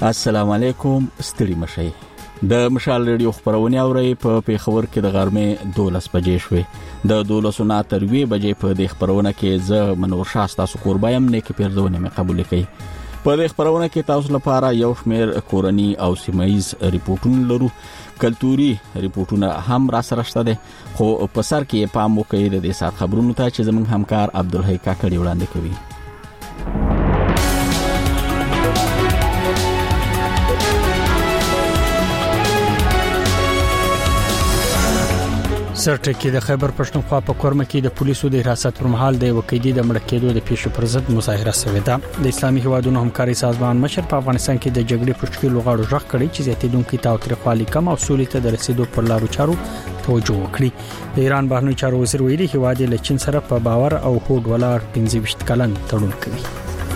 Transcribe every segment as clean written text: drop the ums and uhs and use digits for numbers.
السلام علیکم، ستړي مشئ. د مشال ریډیو خبرونه اوري په پیښور کې د غرمې 12 بجې شوې. د 12 نه تر 2 بجې په د خبرونه کې ز منور شاستا سکوربایم نه کې پیرزونه مې قبول کړي. په د خبرونه کې تاسو لپاره یو شمېر کورنی او سیمایز ریپورتونه لرو. کلتوري ریپورتونه هم را سره شته دي، خو په سر کې پام وکړئ د دې سات خبرونو ته چې زموږ همکار عبدالحی کاکړي وړاندې کوي. سرټکی د خیبر پښتونخوا په کورمه کې د پولیسو د حراست پر مهال د وکیدي د مړ کېدو د پیښو پر ضد مظاهره شوې ده. د اسلامي هیوادونو همکاري سازمان مشر په افغانستان کې د جګړې پر شکل لغړو ژغ کړي چې زیاتېدونکو تاوتریخوالي کم او سولې ته د رسیدو پر لارو چارو توجه وکړي. د ایران بهرنی چارو وزیر ویلي هیواد له چین سره په باور او هوډ ولاړ 15 کلن تړون کوي.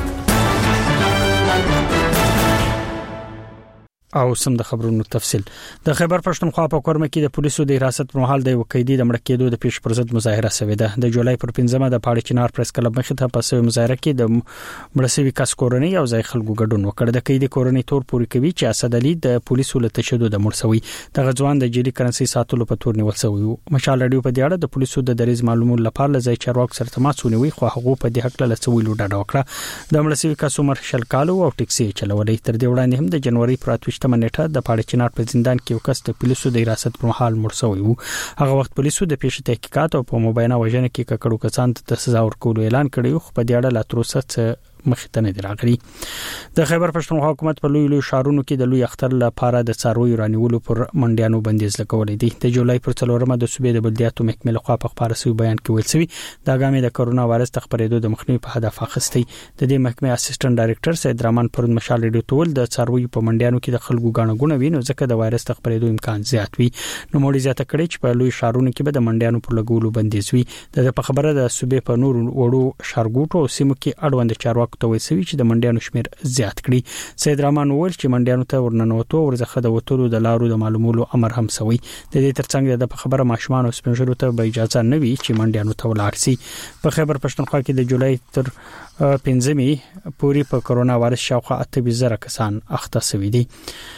او سم د خبرونو تفصيل. د خیبر پښتونخوا په کورمه کې د پولیسو د حراست پر مهال د وکیدي د مړ کېدو د پیښ پر ضد مظاهره شوې ده. د جولای پر 15مه د پاړې چنار پریس کلب مخې ته په سوي مظاهره کې د مړسوي کس کورنۍ او ځای خلکو ګډون وکړ. د قید کورنۍ تور پوري کوي چې اسد علي د پولیسو له تشدد مرسوي د غزوان د جلی کرنسي ساتلو په تور نیول شوی. مشال رادیو په دې اړه د پولیسو د دریز معلومات لپاره لځای چارواک سره تماس ونیوي، خو هغه په دې حق له سوي لوډه وکړه. د مړسوي کس عمر شل کال او ټیکسي چلولې. تر دې وړاندې هم د جنوري پر 28مه نیټه د چنار په زندان کې یو کس د پولیسو د حراست پر مهال مړ شوی و. هغه وخت پولیسو د پیښې تحقیقات او په مبینه وژنه کې ککړو کسان ته سزا ورکولو اعلان کړی، خو په دې اړه لا تر اوسه مخې ته نه دی راغلی. د خیبر پښتونخوا حکومت په لوی شهرونو کې د لوی اختر لپاره د څارویو رانیولو پر منډیانو بندیز لګولې دي. د جولای پر 4مه د صوبې د بلدیاتو محکمې لخوا په خبره سوي بیان کې ویل شوی د ګامې د کرونا وایرس خپرېدو د مخنیوي په هدف اخیستی. د دې محکمې اسسټنټ ډایریکټر سید رحمان پرون مشال ریډیو تول د څارویو په منډیانو کې د خلکو غاڼګونه ویني ځکه د وایرس خپرېدو امکان زیات وي. نو موري زیاته کړي چې په لوی شهرونو کې به د منډیانو پر لګولو بندیز وي. د په خبره د صوبې په نور وړو شارګوټو او سیمو کې اړوند چارواکو ته ویل چې د منډیانو شمیر زیات کړي. سید رحمان وویل چې منډیانو ته ورننوتو ورزخه د وټولو د لارو د معلومولو امر هم شوی. د دې ترڅنګ د خبره ماشومان او سپنجرو ته به اجازه نه وي چې منډیانو ته ولاړ شي. په خیبر پښتونخوا کې د جولای تر 15مې پوری په کرونا وایرس شاوخوا 28,000 کسان اخته شوي دي.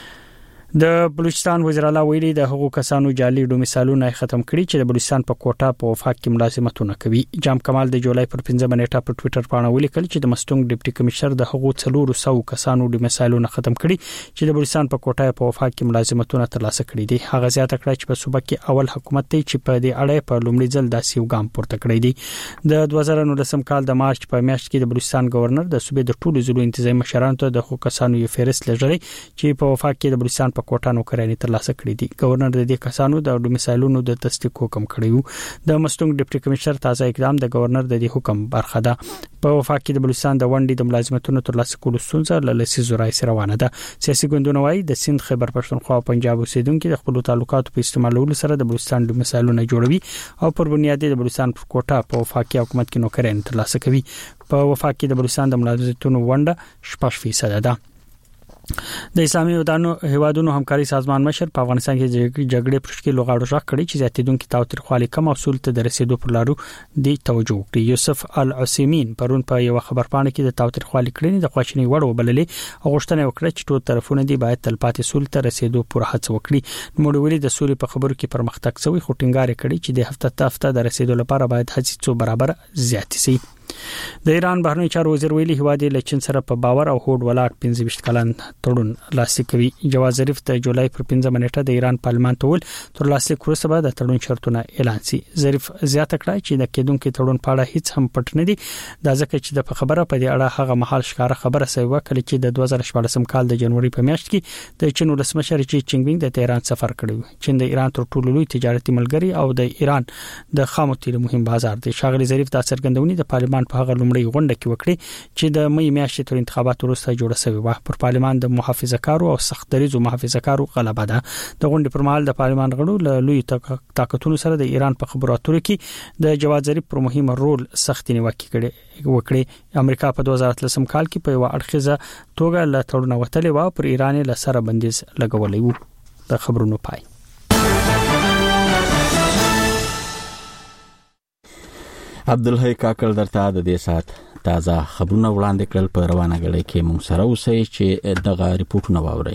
د بلوچستان وزیر اعلی ویلي د هغو کسانو جعلي ډومیسایلونه ختم کړي چې د بلوچستان په کوټه په وفاق کې ملازمتونه کوي. جام کمال د جولای پر 15مه نیټه په ټوئیټر باندې ولیکل چې د مستونګ ډیپټي کمشنر د هغو 400 کسانو ډومیسایلونه ختم کړي چې د بلوچستان په کوټه په وفاق کې ملازمتونه ترلاسه کړي دي. هغه زیاته کړه چې په صوبه کې اول حکومت دی چې په دې اړه په لومړي ځل داسې یو ګام پورته کړی دی. د 2019 کال د مارچ په میاشت کې د بلوچستان گورنر د صوبې د ټولو ضلعو انتظامی مشرانو ته د هغو کسانو یو فهرست لږی چې په وفاق کې د بلوچستان په کوټه نوکراني ترلاسه کړی دي. گورنر د دې کسانو د ډومیسایلونو د تصدیق حکم کړی. د مستونګ ډیپټي کمشنر تازه اقدام د گورنر د دې حکم برخه ده. په وفاق کې د بلوچستان د ونډې د ملازمتونو ترلاسه کولو ستونزه له لسیزو راځي روانه ده. سیاسي ګوندونه وايي د سند، خیبر پښتونخوا او پنجاب اوسیدونکو د خپل تعلقاتو په استعمالولو سره د بلوچستان ډومیسایلونه جوړوي او پر بنیاد د بلوچستان پر کوټه په وفاقي حکومت کې نوکران ترلاسه کوي. په وفاق کې د بلوچستان د ملازمتونو ونډه 6% ده. د اسلامي هیوادونو همکاري سازمان مشر په افغانستان کې جګړې پر شکل لغړو ژغ کړي چې زیاتېدونکو تاوتریخوالي کم او سولې ته د رسیدو پر لارو دی توجه وکړي. یوسف العثیمین پرون په یو خبرپاڼه کې د تاوتریخوالي کړنې د خواشینۍ وړ وبللې او غوښتنه وکړه چې ټول طرفونه دی باید تلپاتې سولې ته رسیدو پر هڅه وکړي. نو ویلي د سولې په خبرو کې پرمختګ شوی، خو ټینګار کړي چې د هفته د رسیدو لپاره باید هڅې څو برابر زیات شي. د ایران بهرنی چارو وزیر ویلي هیواد له چین سره په باور او هوډ ولاړ 15 کلن تړون لاسلیک کوي. جواز ظریف د جولای پر 15مه نیټه د ایران پارلمان ته ول تر لاسلیک وروسته به د تړون شرطونه اعلان شي. ظریف زیاته کړه چې د کېدونکو تړون په اړه هیڅ هم پټ نه دي، دا ځکه چې د خبره په دې اړه هغه محل ښکارا خبره سوي وکړي چې د 2014 کال د جنوري په میاشت کې د چین ولسمشر جی جینګ پینګ د تهران سفر کړی. چین د ایران تر ټولو لوی تجارتي ملګری او د ایران د خامو تیلو مهم بازار دی. شاغلی ظریف د څرګندونې د پارلمان په هغه لومړی غونډه کې وکړي چې د مې میاشتې تر انتخاباتو وروسته جوړه شوې و. پر پارلمان د محافظه‌کارو او سخت دریزو محافظه‌کارو غلبه ده. د غونډې پر مهال د پارلمان غړو له لوی طاقتونو سره د ایران په خبرو اترو کې د جواز ظریف پر مهم رول سخت نیوکه وکړي. امریکا په 2013 کال کې په یو اړخیزه توګه له تړون وتلې و، پر ایران له سره بندیز لګولې و. د خبرونو پای. عبدالحی کاکل درته د دې سات تازه خبرونه وړاندې کړل. په روانه غړي کې مونږ سره اوسئ چې دغه ریپورتونه واورئ.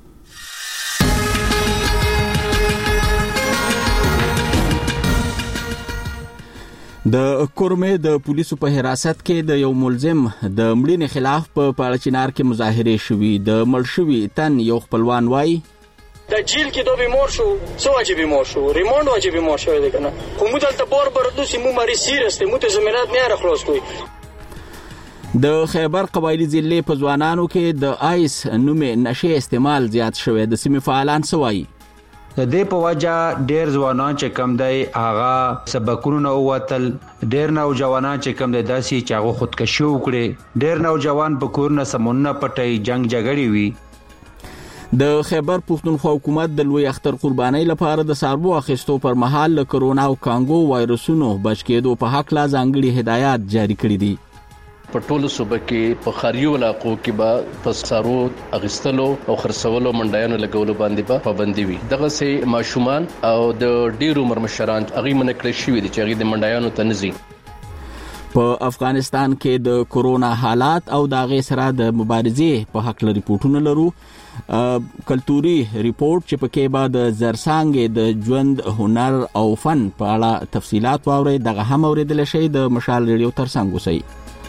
د کورمې د پولیسو په حراست کې د یو ملزم د مړینې خلاف په پاړچینار کې مظاهره شوې. د مړ شوي تن یو خپلوان وایي د جیل کې دوه بیمار شو، څو واجب بیمار شو، ریماند واجب بیمار شو دی کنه. خو موږ دلته بار بردو سیمو مری سیرس ته موږ زمينات نه راخلاص کوی. د خیبر قبایلی ضلع په ځوانانو کې د آیس نومې نشه استعمال زیات شوی. د سیمې فعالان سوایي د دې په وجه ډېر ځوانان چې کم دی هغه سبقونه ووتل. ډېر نوجوانان چې کم دی داسې چې هغه خودکشي وکړي. ډېر نوجوان په کورونه سمونه پټي جنگ جګړې وي. د خیبر پښتونخوا حکومت د لوی اختر قربانۍ لپاره د ساربو اخیستو پر مهال له کرونا او کانګو وایرسونو بچ کېدو په حق لا ځانګړي هدایات جاری کړي دي. په ټولو صوبه کې په خاریو علاقو کې به په سارو اغستلو او خرڅولو منډایانو لګولو باندې به پابندي وي. دغه سه ماشومان او د ډیرو مرمشران هغه منکړی شوی دي چې هغه د منډایانو ته نزي. په افغانستان کې د کرونا حالات او د غي سره د مبارزې په حق لري ریپورتونه لرو. کلتوري ریپورت چې پکې بعد زرسانګ د ژوند هنر او فن په اړه تفصيلات واوري. دغه هم اوریدل شي د مشال ریډیو ترڅنګ وسی.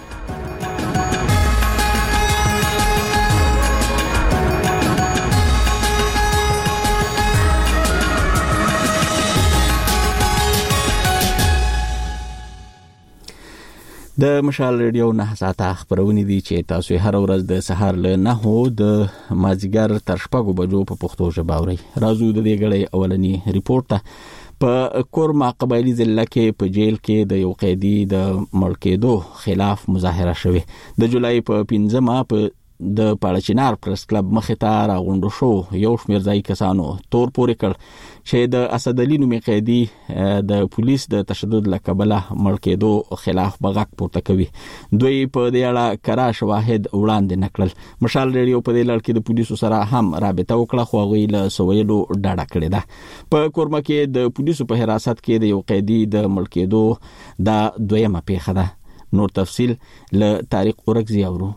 د مشال ریډیو 9 ساعته خبرونه دي چې تاسو هر ورځ د سهار له 9 د مازیګر تر شپږو بجو په پښتو ژبه اورئ. راځو د دې غړې اولنی ریپورت ته. په کورما قبایلی ضلع کې په جیل کې د یو قیدی د مړ کېدو خلاف مظاهره شوه. د جولای په 15 په د پاړچینار پریس کلب مخې ته راغونډ شو. یو شمېر ځای کسانو تور پورې کړ چې د اسد علي نومي قیدی د پولیس د تشدد لکبله مړ کېدو خلاف بغاک پورته کوي. دوی په دې اړه کرا شواهد وړاندې نکړل. مشال ریډیو په دې لړ کې د پولیسو سره هم رابطه وکړه خو هغه له سویلو ډاډه کړې ده. په کورما کې د پولیسو په حراست کې د یو قیدی د مړ کېدو د دویمه پیښه ده. نور تفصیل له طارق اورګزی اورو.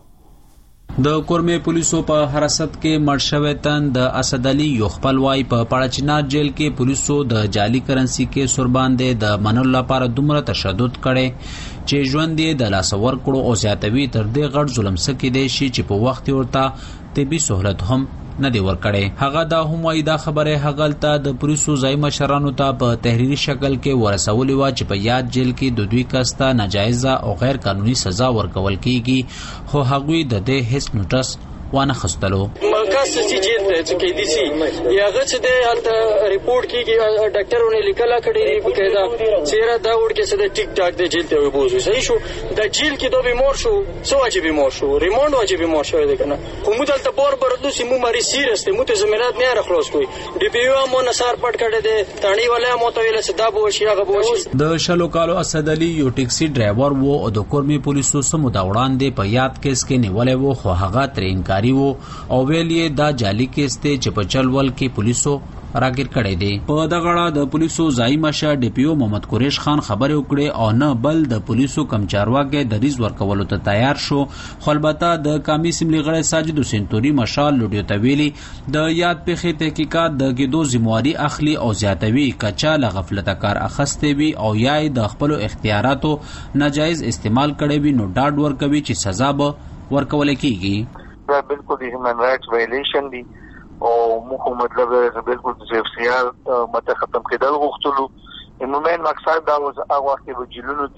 د کورمې پولیسو په حراست کې مړ شوی تن د اسد علي یو خپلوای په پاړچینار جیل کې پولیسو د جعلي کرنسي کې سور باندې د منلو لپاره دومره تشدد کړي چې ژوند یې د لاس ور کړو او زیاتوي تر دې غټ ظلم سکی دی چې په وخت ورته طبي سہولت هم نه دی ورکړي. هغه دا هم وايي دا خبره هغلته د پولیسو ځای مشرانو ته په تحریری شکل کې ورسولې و چې په یاد جیل کې د دوی کسته ناجایزه او غیر قانوني سزا ورکول کیږي خو هغوی د دې هیڅ نوټس وانه خستلو. مرکز سي جیل ته چې کې دي سي یاغه چې د الته ریپورت کیږي ډاکټرونه لیکلا کړي په کېدا چیرې دا وړ کې څه د ټیک ټاک د جیل ته وبوزي. صحیح شو د جیل کې دوه بیمار شو، څو واجب بیمار شو، ریماند واجب بیمار شو دی کنه. خو موږ دلته بار بردو سیمو مری سیرس ته موږ زمينات نه راخلاص کوی. ډي پی او مو نثار پټ کړي دي تانی ولا مو ته ویل صدا بو شي هغه بو شي. د شلو کالو اسد علي یو ټیکسي ډرایور وو او د کورمې پولیسو سمو دا وړاندې په یاد کیس کې نیولې وو خو هغه تر انکاری وو او ویلې دا جعلي کیس ته چې په چلول کې پولیسو راګیر کړي دي. په دغه اړه د پولیسو ځای مشر ډي پی او محمد قریش خان خبرې وکړې او نه بل د پولیسو کمچارواګي د ریز ورکولو ته تیار شو. خو البته د قومي اسمبلی غړي ساجد حسین توري مشال لوډیو تویلی د یاد پیښې تحقیقات د ګیدو ذمہواری اخلي او زیاتوي کچا له غفلت کار اخسته وي او یا د خپل اختیاراتو ناجایز استعمال کړي وي نو ډاډ ورکوي چې سزا به ورکول کیږي. دا بالکل هیومن رائټس وایلیشن دی او موږ مطلب بالکل د اختیار مته ختم کېدل غوښتلو. عموماً مقصد دا و هغه وخت په جیلونو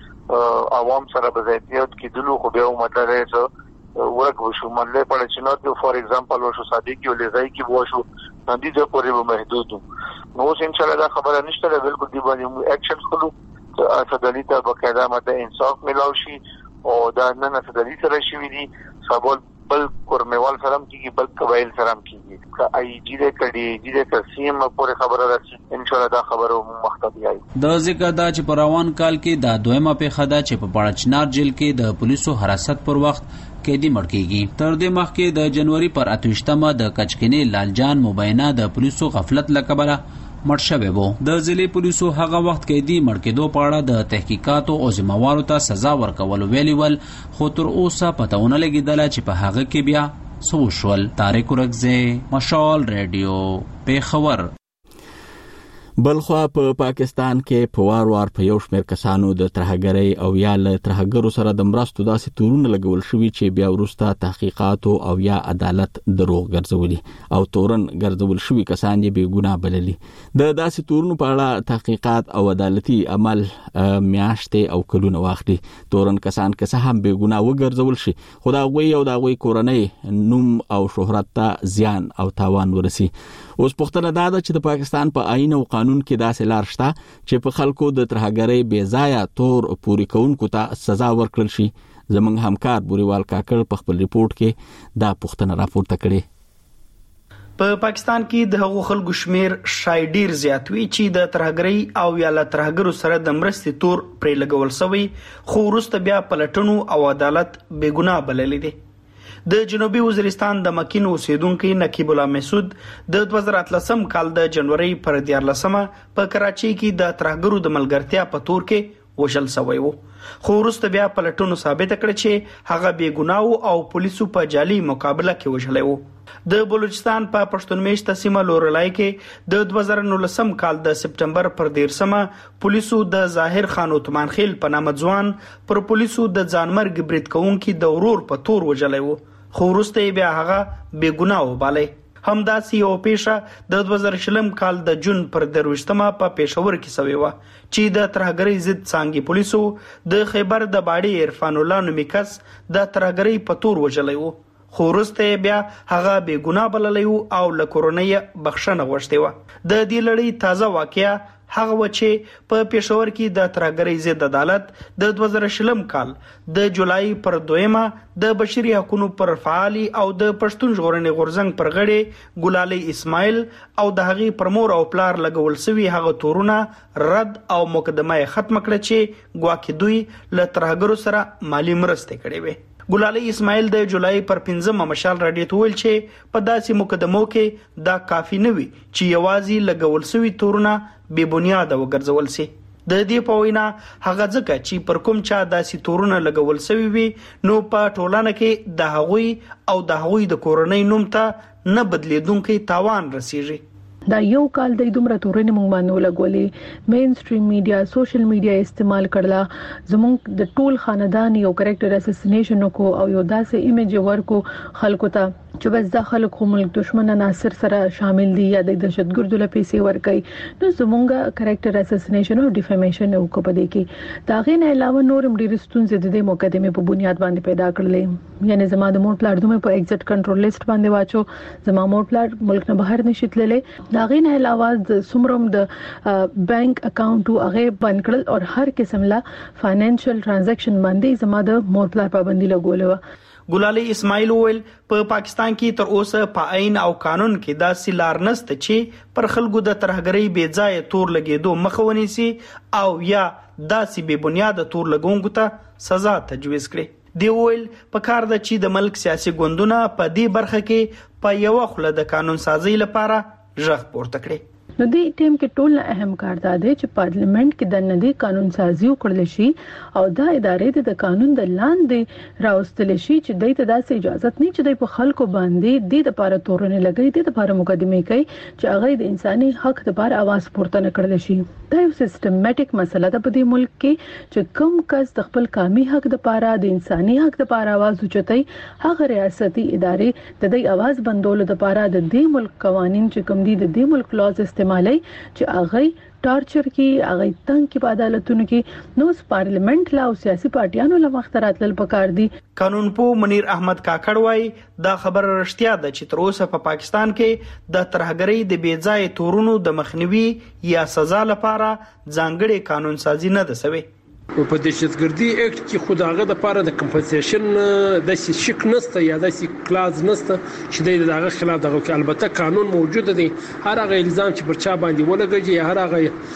کې عوام سره بزایتیات کېدلو خو بیا مطلب یې ورک وشو. منله په چینات کې فور ایگزامپل وشو صادقي او لزای کې وشو باندې د پورې محدود نو ان شاء الله دا خبره نشته. بالکل دی باندې اکشن خلو اسد علي ته بقاعده مته انصاف ملاوي شي او دا نن اسد علي سره شي دي سبول بل کورمېوال سره کیږي بل قبایل سره کیږي که ای جی دې کړي جی دې تسیم پورې خبره راځي ان شاء الله دا خبره مختبي آی. د ذکر دا چې په روان کال کې دا دویمه پیښه ده چې په پاړچینار جیل کې د پولیسو حراست پر وخت قیدی مړ کیږي. تر دې مخکې د جنوري پر 28مه د کچکنی لالجان مبینه د پولیسو غفلت لکبره مړ شوی و. د ضلع پولیسو هغه وخت قیدي مړ کېدو په اړه د تحقیقاتو او ذمہوارو ته سزا ورکول ویلي ول، خو تر اوسه پته ونه لګېدله چې په هغه کې بیا څه وشول. طارق ورکزی، مشال ریډیو، پیښور. بلخوا په پاکستان کې په وار په یو شمېر کسانو د ترهګرۍ او یا له ترهګرو سره د مرستو داسې تورونه لګول شوي چې بیا وروسته تحقیقات او یا عدالت دروغ ګرځولي او تورن ګرځول شوي کسان یې بې ګناه بللي. د داسې تورونو په اړه تحقیقات او عدالتي عمل میاشتې او کلونه واخلي. تورن کسان که څه هم بې ګناه وګرځول شي، خو د هغوی او د هغوی کورنۍ نوم او شهرت ته زیان او تاوان ورسي. اوس پوښتنه دا ده چې د پاکستان په آئین او قانون کې داسې لار شته چې په خلکو د ترهګرۍ بې ځایه تور پوري کوونکو ته سزا ورکړل شي. زموږ همکار بوریوال کاکړ په خپل ریپورت کې دا پوښتنه راپورته کړې. په پاکستان کې د هغو خلکو شمیر شاید ډیر زیات وي چې د ترهګرۍ او یا له ترهګرو سره د مرستې تور پرې لګول شوی، خو وروسته بیا پلټنو او عدالت بې ګناه بللی دی. د جنوبي وزیرستان د مکین اوسیدونکو نقیب الله مسعود د 2013 کال د جنوري پر 14 په کراچۍ کې د ترهګرو د ملګرتیا په تور کې وشل شوی وو، خو وروسته بیا پلټنو ثابت کړ چې هغه بې ګناه او پولیسو په جعلي مقابله کې وشلې وو. د بلوچستان په پښتون میشته سیمه لورلای کې د 2019 کال د سپټمبر پر 13 پولیسو د ظاهر خان عثمان خیل په نامه ځوان پر پولیسو د ځانمرګ برید کوونکي د ورور په تور وجلې وو، خو وروسته بیا هغه بې ګناه وباله. همداسې یو پیښه د 2020 کال د جون پر 23 په پېښور کې شوې و چې د ترهګرۍ ضد څانګې پولیسو د خیبر د باډي عرفان الله نومي کس د ترهګرۍ په تور وجلې وو، خو وروسته بیا هغه بې ګناه بللی وو او له کورنۍ بخښنه غوښتې وه. د دې لړۍ تازه واقعه هغه و چې په پېښور کې د ترهګرۍ ضد عدالت د 2020 کال د جولای پر 2 د بشري حقوقو پر فعالي او د پښتون ژغورنې غورځنګ پر غړي ګلالي اسماعیل او د هغې پر مور او پلار لګول شوي هغه تورونه رد او مقدمه ختم کړه چې ګواکې دوی له ترهګرو سره مالی مرستې کړې وې. ګلالي اسماعیل د جولای پر 15 مشال راډیو ته ویل چې په داسې مقدمو کې دا کافي نه وي چې یوازې لګول شوي تورونه بې بنیاده وګرځول شي. د دې په وینا هغه ځکه چې پر کوم چا داسې تورونه لګول شوي وي نو په ټولنه کې د هغوی او د هغوی د کورنۍ نوم ته نه بدلیدونکي تاوان رسیږي. دا یو کال د دومره تورنې مونږ باندې لګولې، مین سټریم میډیا سوشل میډیا استعمال کړله، زمونږ د ټول خاندان یو کریکټر اساسینیشن کو او یو داسې ایمیج ورکو خلکو ته چې بس دا خلک خو ملک دشمن ناصر سره شامل دي یا د دهشتګردو له پیسې ورکي، نو زمونږ کریکټر اساسینیشن او ډیفامیشن کو پدې کې دا غي نه علاوه نورم ډیر ستونزې د مقدمه په بنیاد باندې پیدا کړلې. یعنی زما د مور پلار دومره په ایگزیټ کنټرول لیست باندې واچو، زما مور پلار ملک نه بهر نشیتللې، دا غي نه علاوه د سمرم د بانک اکاونټ او هغه بند کړل او هر قسم لا فاینانشل ټرانزیکشن باندې زما د مور پلار پابندي لګولې. ګلالي اسماعیل ویل په پاکستان کې تر اوسه په آئین او قانون کې دا سیلار نشته چې پر خلکو د ترهګرۍ بې ځای تور لګېدو مخه ونیسي او یا داسې بې بنیاده تور لګونکو ته سزا تجویز کړي. دی ویل په کار د چې د ملک سیاسي ګوندونه په دې برخه کې په یو خله د قانون سازي لپاره ژغ پورته کړي. نو دې ټیم کې ټول اهم کار دا دی چې پارلیمنت کې د ندی قانون سازي وکړل شي او دا ادارې د قانون د لاندې راوستل شي چې دای ته داسې اجازه نه چې د خلکو باندې د لپاره تورونه لګي، د لپاره مقدمه کوي چې هغه د انساني حق لپاره आवाज پورته نکړل شي. دا یو سیستماتیک مسله ده په دې ملک کې چې کوم کس د خپل قومي حق لپاره د انساني حق لپاره आवाज اوچتای، هغه ریاستي ادارې د دې आवाज بندولو لپاره د دې ملک قوانين چې کوم دي د دې ملک لاز استعمالي چې هغه ټارچر کې هغه تنګ کې په عدالتونو کې نو پارلیمنت لا او سیاسي پارټیانو له مخترات لل پکار دي. قانون پو منیر احمد کاکړ وای دا خبر رښتیا ده چې تر اوسه په پاکستان کې د ترهګرۍ د بې ځای تورونو د مخنیوي یا سزا لپاره ځانګړي قانون سازي نه ده شوی. په دهشتګردي اکټ کې خداغه د پاره د کمپنسیشن د شک نسته یا د کلاز نسته چې دغه خلاف دغه البته قانون موجود دی. هر هغه الزام چې پر چا باندې ولګي هر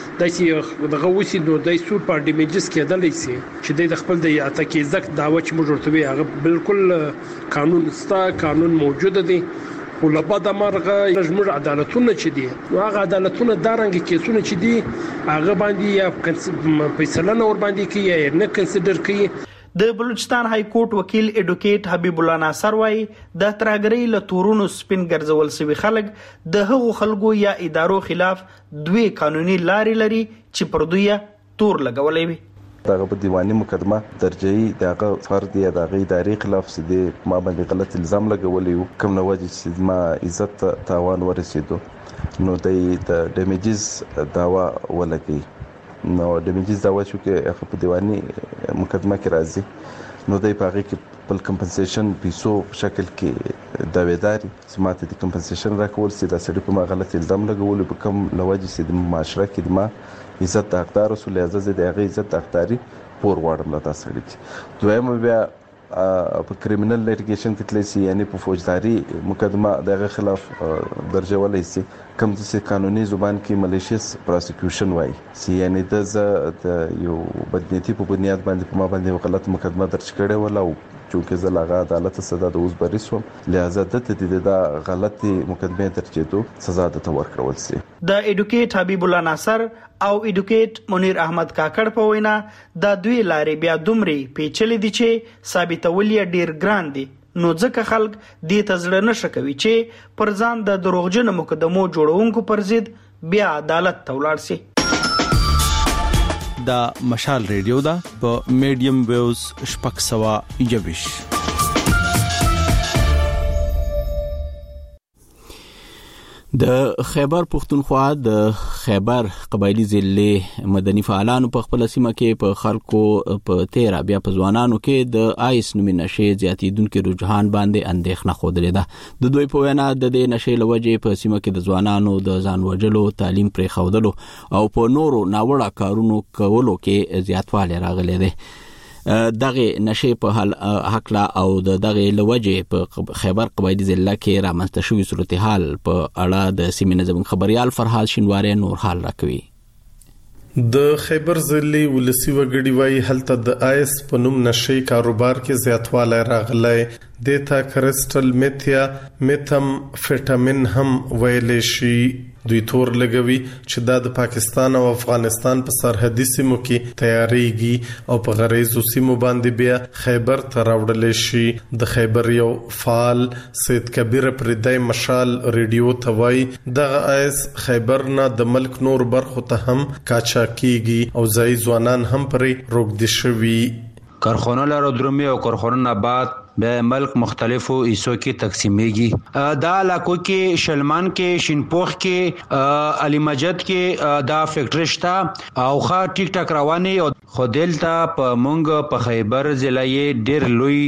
هغه دغه وسی نو د سور پر ډیمیجز کېدلی سي چې د خپل د اتکې زک داوا چې موږ ورته هغه بالکل قانون ستا قانون موجود دی خو لبد مرغه زموږ عدالتونه چې دي نو هغه عدالتونه دارنګ کیسونه چې دي هغه باندې یا فیصله نور باندې کوي یا نه کنسیډر کوي. د بلوچستان های کورټ وکیل اډوکیټ حبیب الله ناصر وايي د ترهګرۍ له تورونو سپین ګرځول سوي خلک د هغو خلکو یا ادارو خلاف دوی قانوني لارې لري چې پر دوی تور لګولې وي. دغه په دیواني مقدمه درجه‌ای دغه فرد یا دغه ادارې خلاف سدي ما باندې غلط الزام لګولې کوم نو وجه چې ما عزت تاوان ورسېدو نو د ډیمیجز داوا ولګي نو ډیمیجز داوا شو کې په دیواني مقدمه کې راځي نو د پاغي کې په کمپنسیشن پیسو په شکل کې داویداري سماته د کمپنسیشن راکول سي د سړي په ما غلط الزام لګول په کوم لوجه سي د معاشره کې ما عزت حقدار رسول عزت د هغه عزت حقداري پور وړم لا تاسو لري دویم بیا په کریمینل لیټیګیشن کې تللی یعنی په فوجداري مقدمه دغه خلاف درجه ولې سي کوم چې قانوني زبان کې مالیشیس پروسیکیوشن وای سي یعنی د یو بدنيتي په بنیاد باندې په ما باندې غلط مقدمه درج کړي ولا چونکه زلاغه عدالت سزا د اوس بریسوم لہذا د تدید د غلطي مقدمه درجېدو سزا د تور کړول سي. د اډوکیټ حبیب الله ناصر او اډوکیټ منیر احمد کاکړ په وینا د دوی لارې بیا دومره پیچلې دي چې ثابتول یې ډیر ګران دي نو ځکه خلک دې تزړه نشه کوي چې پر ځان د دروغجن مقدمو جوړونکو پر ضد بیا عدالت ته ولاړ شي. دا مشال ریډیو دا په میډیم ویوز شپږ سوا یوش. د خیبر پښتونخوا د خیبر قبایلی ضلع مدني فعالانو په خپل سیمه کې په خلکو په 13 بیا په ځوانانو کې د آیس نومي نشې زیاتیدونکو رجحان باندې اندېښنه خوده ده. د دوی په وینا د دې نشې لوجې په سیمه کې د ځوانانو د ځان وژلو تعلیم پرې خودلو او په نورو ناوړه کارونو کولو کې زیاتوالی راغلی دی. دغه نشې په حقلا او دغه لوجه په خیبر قبایلی ضلع کې رامنځته شوی صورتحال په اړه د سیمې نظم خبريال فرحات شینواری نور حال راکوي. د خیبر ضلع ولسی وګړي وای هلته د آیس په نوم نشې کاروبار کې زیاتوالی راغلی دیتا کرسټل میتیا میتم فیټامین هم ویل شي. دوی تور لګوي چې د پاکستان او افغانستان په سرحدي سیمو کې تیاریږي او په غریزو سیمو باندې بیا خیبر ته راوړل شي. د خیبر یو فعال سید کبیر پردای مشال ریډیو توای دغه آیس خیبر نه د ملک نور برخو ته هم کاچا کیږي او ځای ځوانان هم پرې روغدي شوي. کارخانه لرو درومي او کارخانه بعد به ملک مختلفو ایسو کې تقسیمیږي. دا علاقو کې شلمان کې شینپوخ کې علي مجد کې دا فیکټری شته او ښه ټیک ټاک رواني او خودلتا په مونږ په خیبر ضلع یې ډیر لوی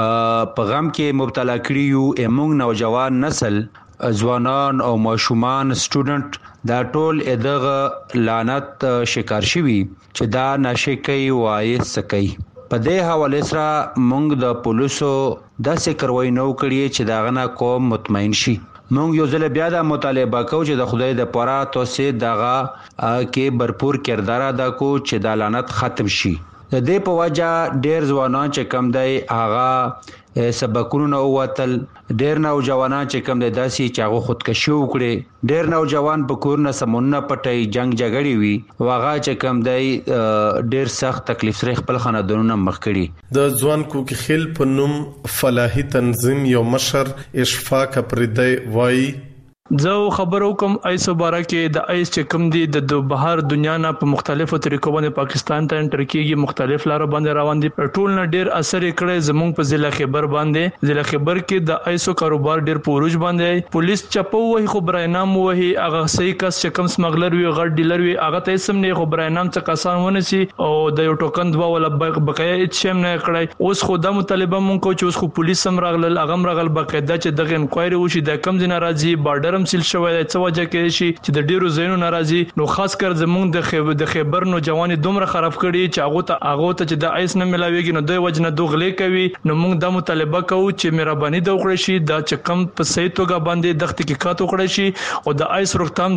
په غم کې مبتلا کړي یو مونږ نوجوان نسل ځوانان او ماشومان سټوډنټ دا ټول دغه لعنت شکار شوي چې دا نشه کوي وایي سکی. په دې حواله سره مونږ د پولیسو د سکروي نو کړی چې دا غنا قوم مطمئن شي. مونږ یو ځل بیا د مطالبه کوو چې د خدای د پاره توسه دغه کې भरपूर کردار ادا کو چې د لعنت ختم شي. د دې په وجه ډیر ځوانان چې کم دی هغه سبقونه ووتل ډیر نوجوانان چې کم دی داسي چې هغه خودکشي وکړي ډیر نوجوان په کورونه سمونه پټي جنگ جګړې وي واغه چې کم دی ډیر سخت تکلیف سره خپل خاندانونه مخ کړي. د ځوان کوکي خل په نوم فلاحي تنظیم یو مشر اشفاق پردای وای زه خبرو کوم ایسو بارا کې د ایس چې کوم دي د بهر دنیا نه په مختلفو طریقو باندې پاکستان ته انټر کیږي مختلف لار باندې روان دي ټول نه ډیر اثر کړي زمونږ په ضلع خیبر باندې ضلع خیبر کې د ایسو کاروبار ډیر پوروج باندې پولیس چپو وای خو برینام وای هغه صحیح کس چې کوم سمګلر وی غړ ډیلر وی هغه ته سم نه خو برینام څخه کسان ونسی او د یو ټوکن دوا ولا بقایا هیڅ شم نه کړی اوس خو د مطالبه مونږ کو چې اوس خو پولیس هم راغل هغه راغل بقاعده چې دغه انکوایري وشي د کم ځای ناراضي بارډر سیل شوی د څه وجه کې شي چې د ډیرو زینو ناراضي نو خاص کر زمونږ د خیبر نو جواني دومره خراب کړي چې هغه ته چې د آیس نه ملاويږي نو دوی وجنه دوغلې کوي نو موږ د مطالبه کوو چې مهرباني د وکړي شي د چکم په صحیح توګه باندې د تحقیقات وکړي شي او د آیس روکتام د وکړي شي.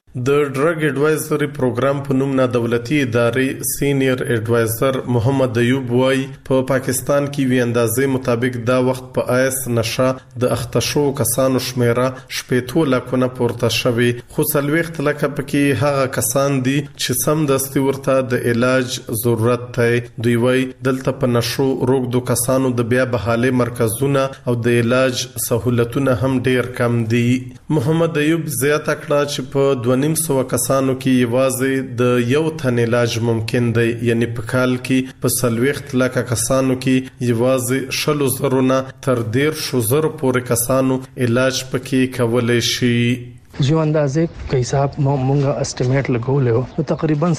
د ډرګ اډوایزري پروګرام په نوم نه دولتي ادارې سینیئر اډوایزر محمد ایوب وای په پاکستان کې وی اندازې مطابق دا وخت په آیس نشه د اختشو کسانو شمیره 70 لکونه پورته شوی خو سلويخت لکه پکې هغه کسان دي چې سم دستي ورته د علاج ضرورت دی دوی وای دلته په نشو روغدو کسانو د بیا بحالي مرکزونه او د علاج سہولتونه هم ډیر کم دي محمد ایوب زیاته کړه چې په 200 کسانو کې یوازې د یو تن علاج ممکن دی یعنی په کال کې په سلويخت لکه کسانو کې یوازې 100,000 تر 150,000 پورې کسانو علاج پکې کولای شي جو اندازې کې حساب مونږه استیمیټ لګولې او تقریبا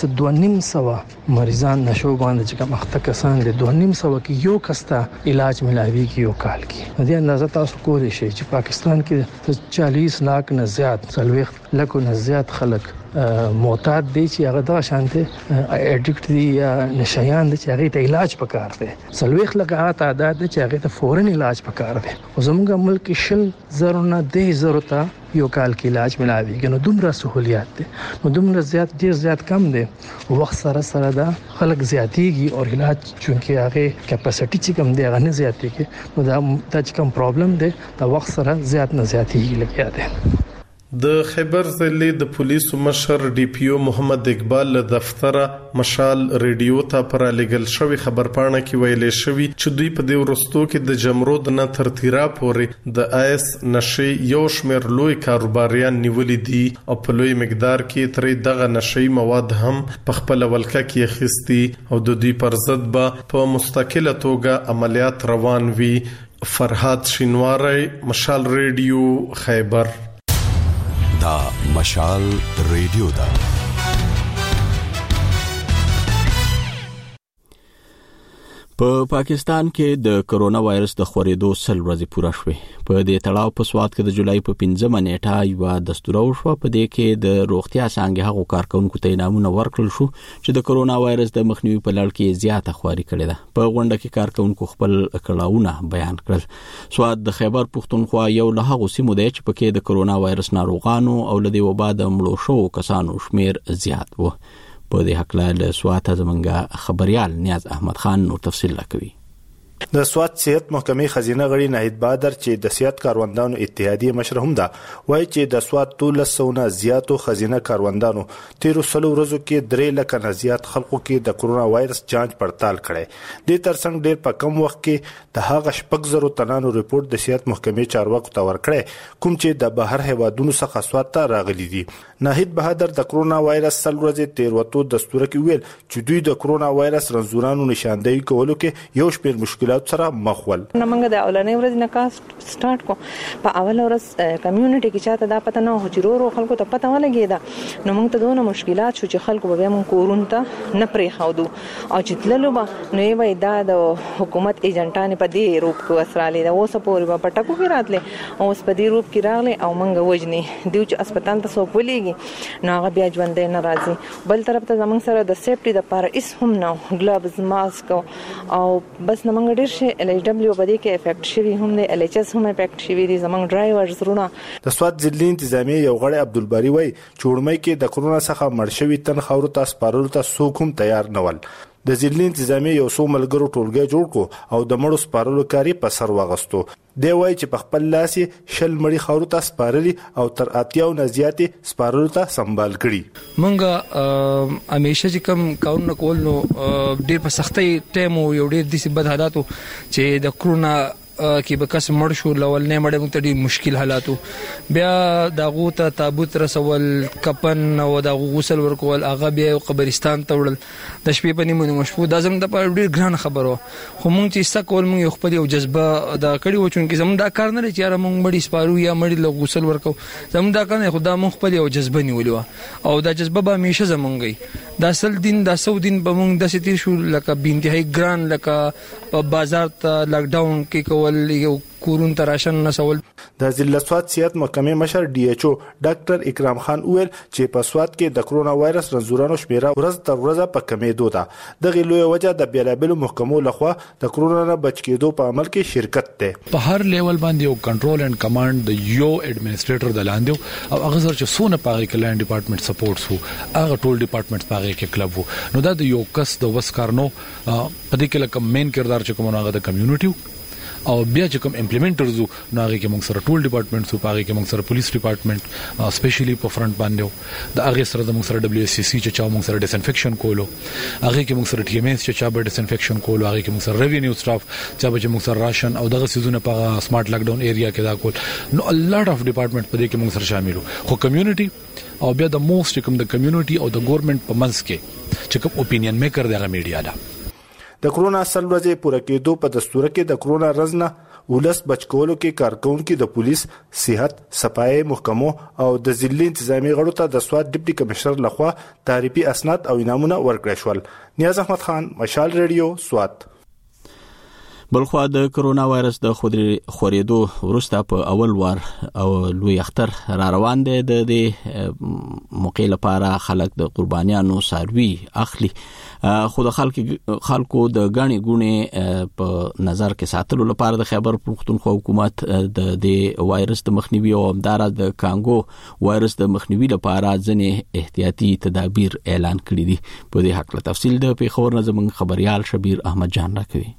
250 مریضان نشو باندې چې کوم اخته کسان دي 250 کې یو کستا علاج ملاوي کې یو کال کې دې اندازه تاسو کولی شئ چې پاکستان کې 40 لک نه زیات سلويخت لکه نه زیات خلک معتاد دي چې هغه د شانته اډیکټ دي یا نشایان دي چې هغه ته علاج پکار دي سلويخ لګه تعداد دي چې هغه ته فورن علاج پکار دي او زموږ ملک شل زرونه د ضرورت یو کال کې علاج ملاوي نو دومره سہولیات دي نو دومره زیات ډیر زیات کم دي وخت سره سره دا خلک زیاتيږي او علاج چونکه هغه کیپاسټي چې کم دی هغه نه زیاتيږي نو دا چې کوم پرابلم دی دا وخت سره زیات نه زیاتيږي لګیا دی د خیبر ضلع د پولیسو مشر ډي پی او محمد اقبال له دفتره مشال ریډیو ته پر لګل شوی خبرپاڼه کې ویلې شوی چې دوی په دې ورستو کې د جمرود نه تر تیرا پورې د آیس نشي یو شمیر لوی کاروباریان نیولې دي او په لوی مقدار کې ترې دغه نشي مواد هم په خپل ولکه کې خستي او د دوی پر ضد به په مستقله توګه عملیات روان وي فرحات شینواری مشال ریډیو خیبر دا مشال ریډیو دا په پاکستان کې د کرونا وایرس د خورېدو 100 ورځې پوره شوې په دې تړاو په سواد کې د جولای په 15 نیټه یو دستور وشو په دې کې د روغتیا څنګه هغه کارکونکو ته نامونه ورکړل شو چې د کرونا وایرس د مخنیوي په لړ کې زیاته خواري کړې ده په غونډه کې کارکونکو خپل کړهونه بیان کړل سواد د خیبر پښتونخوا یو له هغه سیمو دی چې پکې د کرونا وایرس ناروغانو او له دې وبا د مړو شو کسانو شمیر زیات و په دې حق له سواد زمونږ خبريال نیاز احمد خان نو تفصیل راکوي د سواد صحت محکمې خزینه غړي ناهید بادر چې د صحت کاروندانو اتحادیه مشر هم ده وایي چې د سواد 1300 زیاتو خزینه کاروندانو 1300 ورځو کې 3 لک نه زیات خلکو کې د کرونا وایرس جانچ پړتال کړي د ترڅنګ ډېر په کم وخت کې د هغه شپږ زرو تنانو ریپورت د صحت محکمې چارواکو ته ورکړي کوم چې د بهر هیوادونو څخه سواد ته راغلي دي ناهید بهادر د کرونا وایرس سل ورځې تیروتو دستور کې ویل چې دوی د کرونا وایرس رنځورانو نشاندهي کولو کې یو شمېر مشکلات سره مخول نمنګ د اولنې ورځ نه کا سٹارټ کو په اول ورځ کمیونټي کې چاته دا پته نه و چې رو خلکو ته پته ولګي دا نو موږ ته دونه مشکلات شو چې خلکو به موږ کورون ته نه پرې خاودو او چې تللو به نو وای دا د حکومت ایجنټانه په دې روپ کې وسرالې دا اوس پورې په پټکو کې راتله اوس په دې روپ کې راغله او موږ وجني دیو چې هسپتال ته سو پولېږي نو هغه بیا ژوند نه راځي بل طرف ته زمونږ سره د سیفټي د لپاره اس هم نو ګلوز ماسک او بس نو موږ ډیر شي ال ایچ دبليو باندې کې افیکټ شوی هم دی ال ایچ اس هم افیکټ شوی دي زمونږ ډرایورز رونه د سواد ضلع انتظامیه یو غړی عبدالباری وای چوړمۍ کې د کرونا څخه مړ شوی تن خاور ته سپارل ته څوک هم تیار نه ول د ضلع انتظامیه یو څو ملګرو ټولګي جوړ کو او د مړو سپارلو کاری په سر واغستو دی وای چې په خپل لاس شل مړي خاور ته سپارلی او تر اتیاو نه زیاتې سپارلو ته سنبال کړي مونږه همیشه چې کوم کارونه کول نو ډېر په سختۍ ټیم یو ډېر د سبد حالاتو چې د کرونا کې به کس مړ شو لول نه مړ موږ ته ډېر مشکل حالاتو بیا داغو ته تابوت رسول کپن او داغو غسل ورکول هغه بیا قبرستان ته وړل د شپې په نیمه مشفو د اعظم د ډېر ګران خبرو خو موږ چې سکول موږ خپل یو جذبه دا کړی و چې زموږ دا کار نه لري چې موږ مړی سپارو یا مړی له غسل ورکو زموږ دا کار نه خدا موږ خپل یو جذبه نیولې او دا جذبه به همیشه زمونږ دا سل دین دا سو دین به موږ د ستیر شو لکه بنتهایی ګران لکه بازار ته لاک ډاون کې کول یو کورون تراشن نسول د ضلع سوات صحت محکمې مشر ډي ایچ او ډاکټر اکرام خان ویل چې په سوات کې د کرونا وایرس رنځورانو شمیره ورځ تر ورځې په کمېدو ده. دغه لوی وجه د بیلابل محکمو لخوا د کرونا نه بچ کېدو په عمل کې شرکت ده. په هر لیول باندې یو کنټرول اینڈ کمانډ د یو ایڈمنسټریټر د لاندې او هغه سره چې سونه پاره کې لینډ ډپارټمنټ سپورټس وو هغه ټول ډپارټمنټ پاره کې کلب وو. نو دا د یو کس د وس کارنو په دې کې لکه مین کردار چې کوم هغه د کمیونټي او بیا چې کوم امپلیمنټرز نو هغه کې موږ سره ټول ډپارټمنټس او هغه کې موږ سره پولیس ډپارټمنټ سپیشلی په فرنٹ باندې د هغه سره د موږ سره دبليو اس سی چې چا موږ سره ډیسانفیکشن کولو هغه کې موږ سره ټي ام اس چې چا به ډیسانفیکشن کولو هغه کې موږ سره ریوینیو سټاف چې به موږ سره راشن او دغه سيزونه په سمارټ لاک ډاون ایریا کې دا کول. نو ا لاټ اف ډپارټمنټ په دې کې موږ سره شامل خو کمیونټي او بیا د موست کوم د کمیونټي او د ګورنمنت په منځ کې چې کوم اوپینین میکر دغه میډیا ده. د کرونا سل ورځې پوره کېدو په دستور کې د کرونا رزنه ولس بچکولو کې کارکونکو د پولیس، صحت، صفای محکمو او د ضلع انتظامی غړو ته د سوات ډیپټي کمشنر لخوا تعریفي اسناد او انعامونه ورکړل شول. نیاز احمد خان، مشال ریډیو، سوات. بلخوا د کرونا وایرس د خورېدو وروسته په اول وار او لوی اختر را روان دي. د دې موقع لپاره خلک د قربانیانو ساروي اخلي، خو د خلکو د غاڼې ګونې په نظر کې ساتلو لپاره د خیبر پختونخوا حکومت د دې وایرس د مخنیوي او همدارس د کانګو وایرس د مخنیوي لپاره ځنې احتیاطي تدابیر اعلان کړي دي. په دې حق له تفصیل د پیښور نظم خبريال شبیر احمد جان راکوي.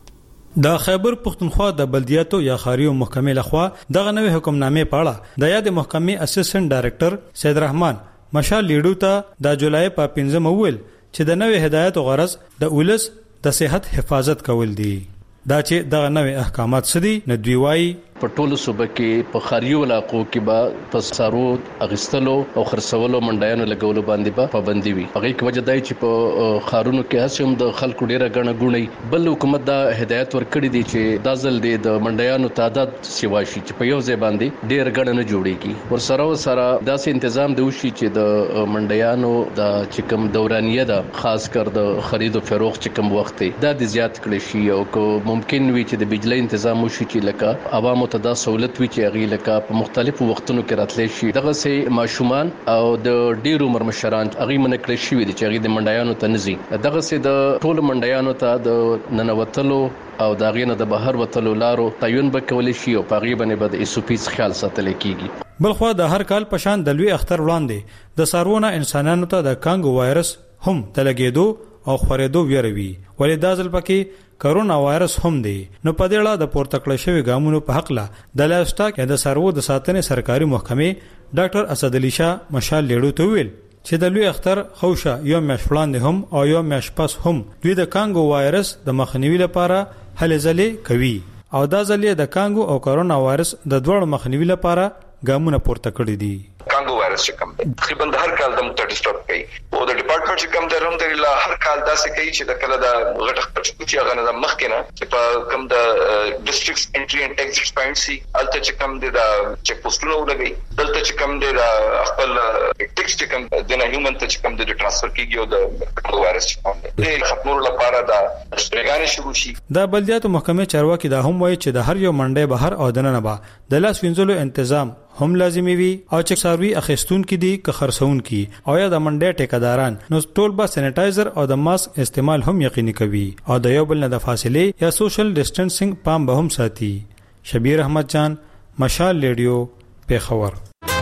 د خیبر پختونخوا د بلدیاتو یا خاریو محکمې لخوا دغه نوې حکمنامې پاړه د یاد محکمې اسسټنټ ډایریکټر سید رحمان مشال لیډو ته د جولای په 15 اول چې د نوې هدایت غرض د ولس د صحت حفاظت کول دي. دا چې دغه نوې احکامات سدي نه دوی وایي په ټولو صوبه کې په خاریو علاقو کې به په سارو اغستلو او خرڅولو منډایانو لګولو باندې به پابندي وي. هغه کې وجه دی چې په خارونو کې هڅه هم د خلکو ډیره غنه غونې بل حکومت دا هدایت ورکړي دي چې دا ځل د منډایانو تعداد سیوا شي چې په یو ځای باندې ډیر غنه نه جوړيږي. ورسره داسې تنظیم دی وشي چې د منډایانو د چکم دورانیه ده خاص کر د خرید او فروخت چکم وخت دا د زیات کړي شي او کو ممکن وي چې د بجلی تنظیم وشي چې لکه عوامو ته دا سہولت وي چې هغه لکه په مختلفو وختونو کې راتلی شي. دغه سه ماشومان او د ډیرو مرمشران هغه منکل شي دي چې هغه د منډایانو ته نزي. دغه سه د ټول منډایانو ته د ننوتلو او دا غینه د بهر وتلو لارو تعین وکول شي او پاغي باندې به د اسوپیس خیال ساتل کیږي. بلخوا د هر کال پشان د لوی اختر وړاندې د سارونه انسانانو ته د کانګو وایرس هم تلګېدو او خورېدو ویروي. ولې دا ځل پکې کرونا وایرس هم دی. نو په دې اړه د پورته کړل شوی ګامونو په حق لا د لایفسټاک یا د سارو د ساتنې سرکاري محکمې ډاکټر اسد علي شاه مشال لیډو ته ویل چې د لوی اختر خوشا یو میاش وړاندې هم او یو میاش پس هم دوی د کانګو وایرس د مخنیوي لپاره هلې ځلې کوي او دا ځلې د کانګو او کرونا وایرس د دوړ مخنیوي لپاره ګامونه پورته کړی دي. کانګو وایرس چې کوم تقریبا د هر کال د مختلف ډسټرب کوي او د ډپارټمنټ چې کوم د الحمدلله هر کال داسې کوي چې د کله د غټ خرچ چې هغه نه مخکنه چې په کوم د ډسټرکټس انټری اند ایگزټ پوینټس الته چې کوم د چک پوسټونو لګي دلته چې کوم د خپل ټیکس چې کوم د نه هیومن ته چې کوم د ټرانسفر کیږي او د کانګو وایرس چې کوم د ختمولو لپاره د استرګان شروع شي. د بلدیاتو محکمې چارواکي دا هم وایي چې د هر یو منډه بهر او دننه به د لاس وینځلو تنظیم هم لازمي وي او چې ساروي اخیستون کې دي که خرڅون کې او یا د منډه ټیکداران نو ټول به سینیټایزر او د ماسک استعمال هم یقیني کوي او د یو بل نه د فاصله یا سوشل ډیسټنسینګ پام به هم ساتي. شبیر احمد جان، مشال ریډیو، پیښور.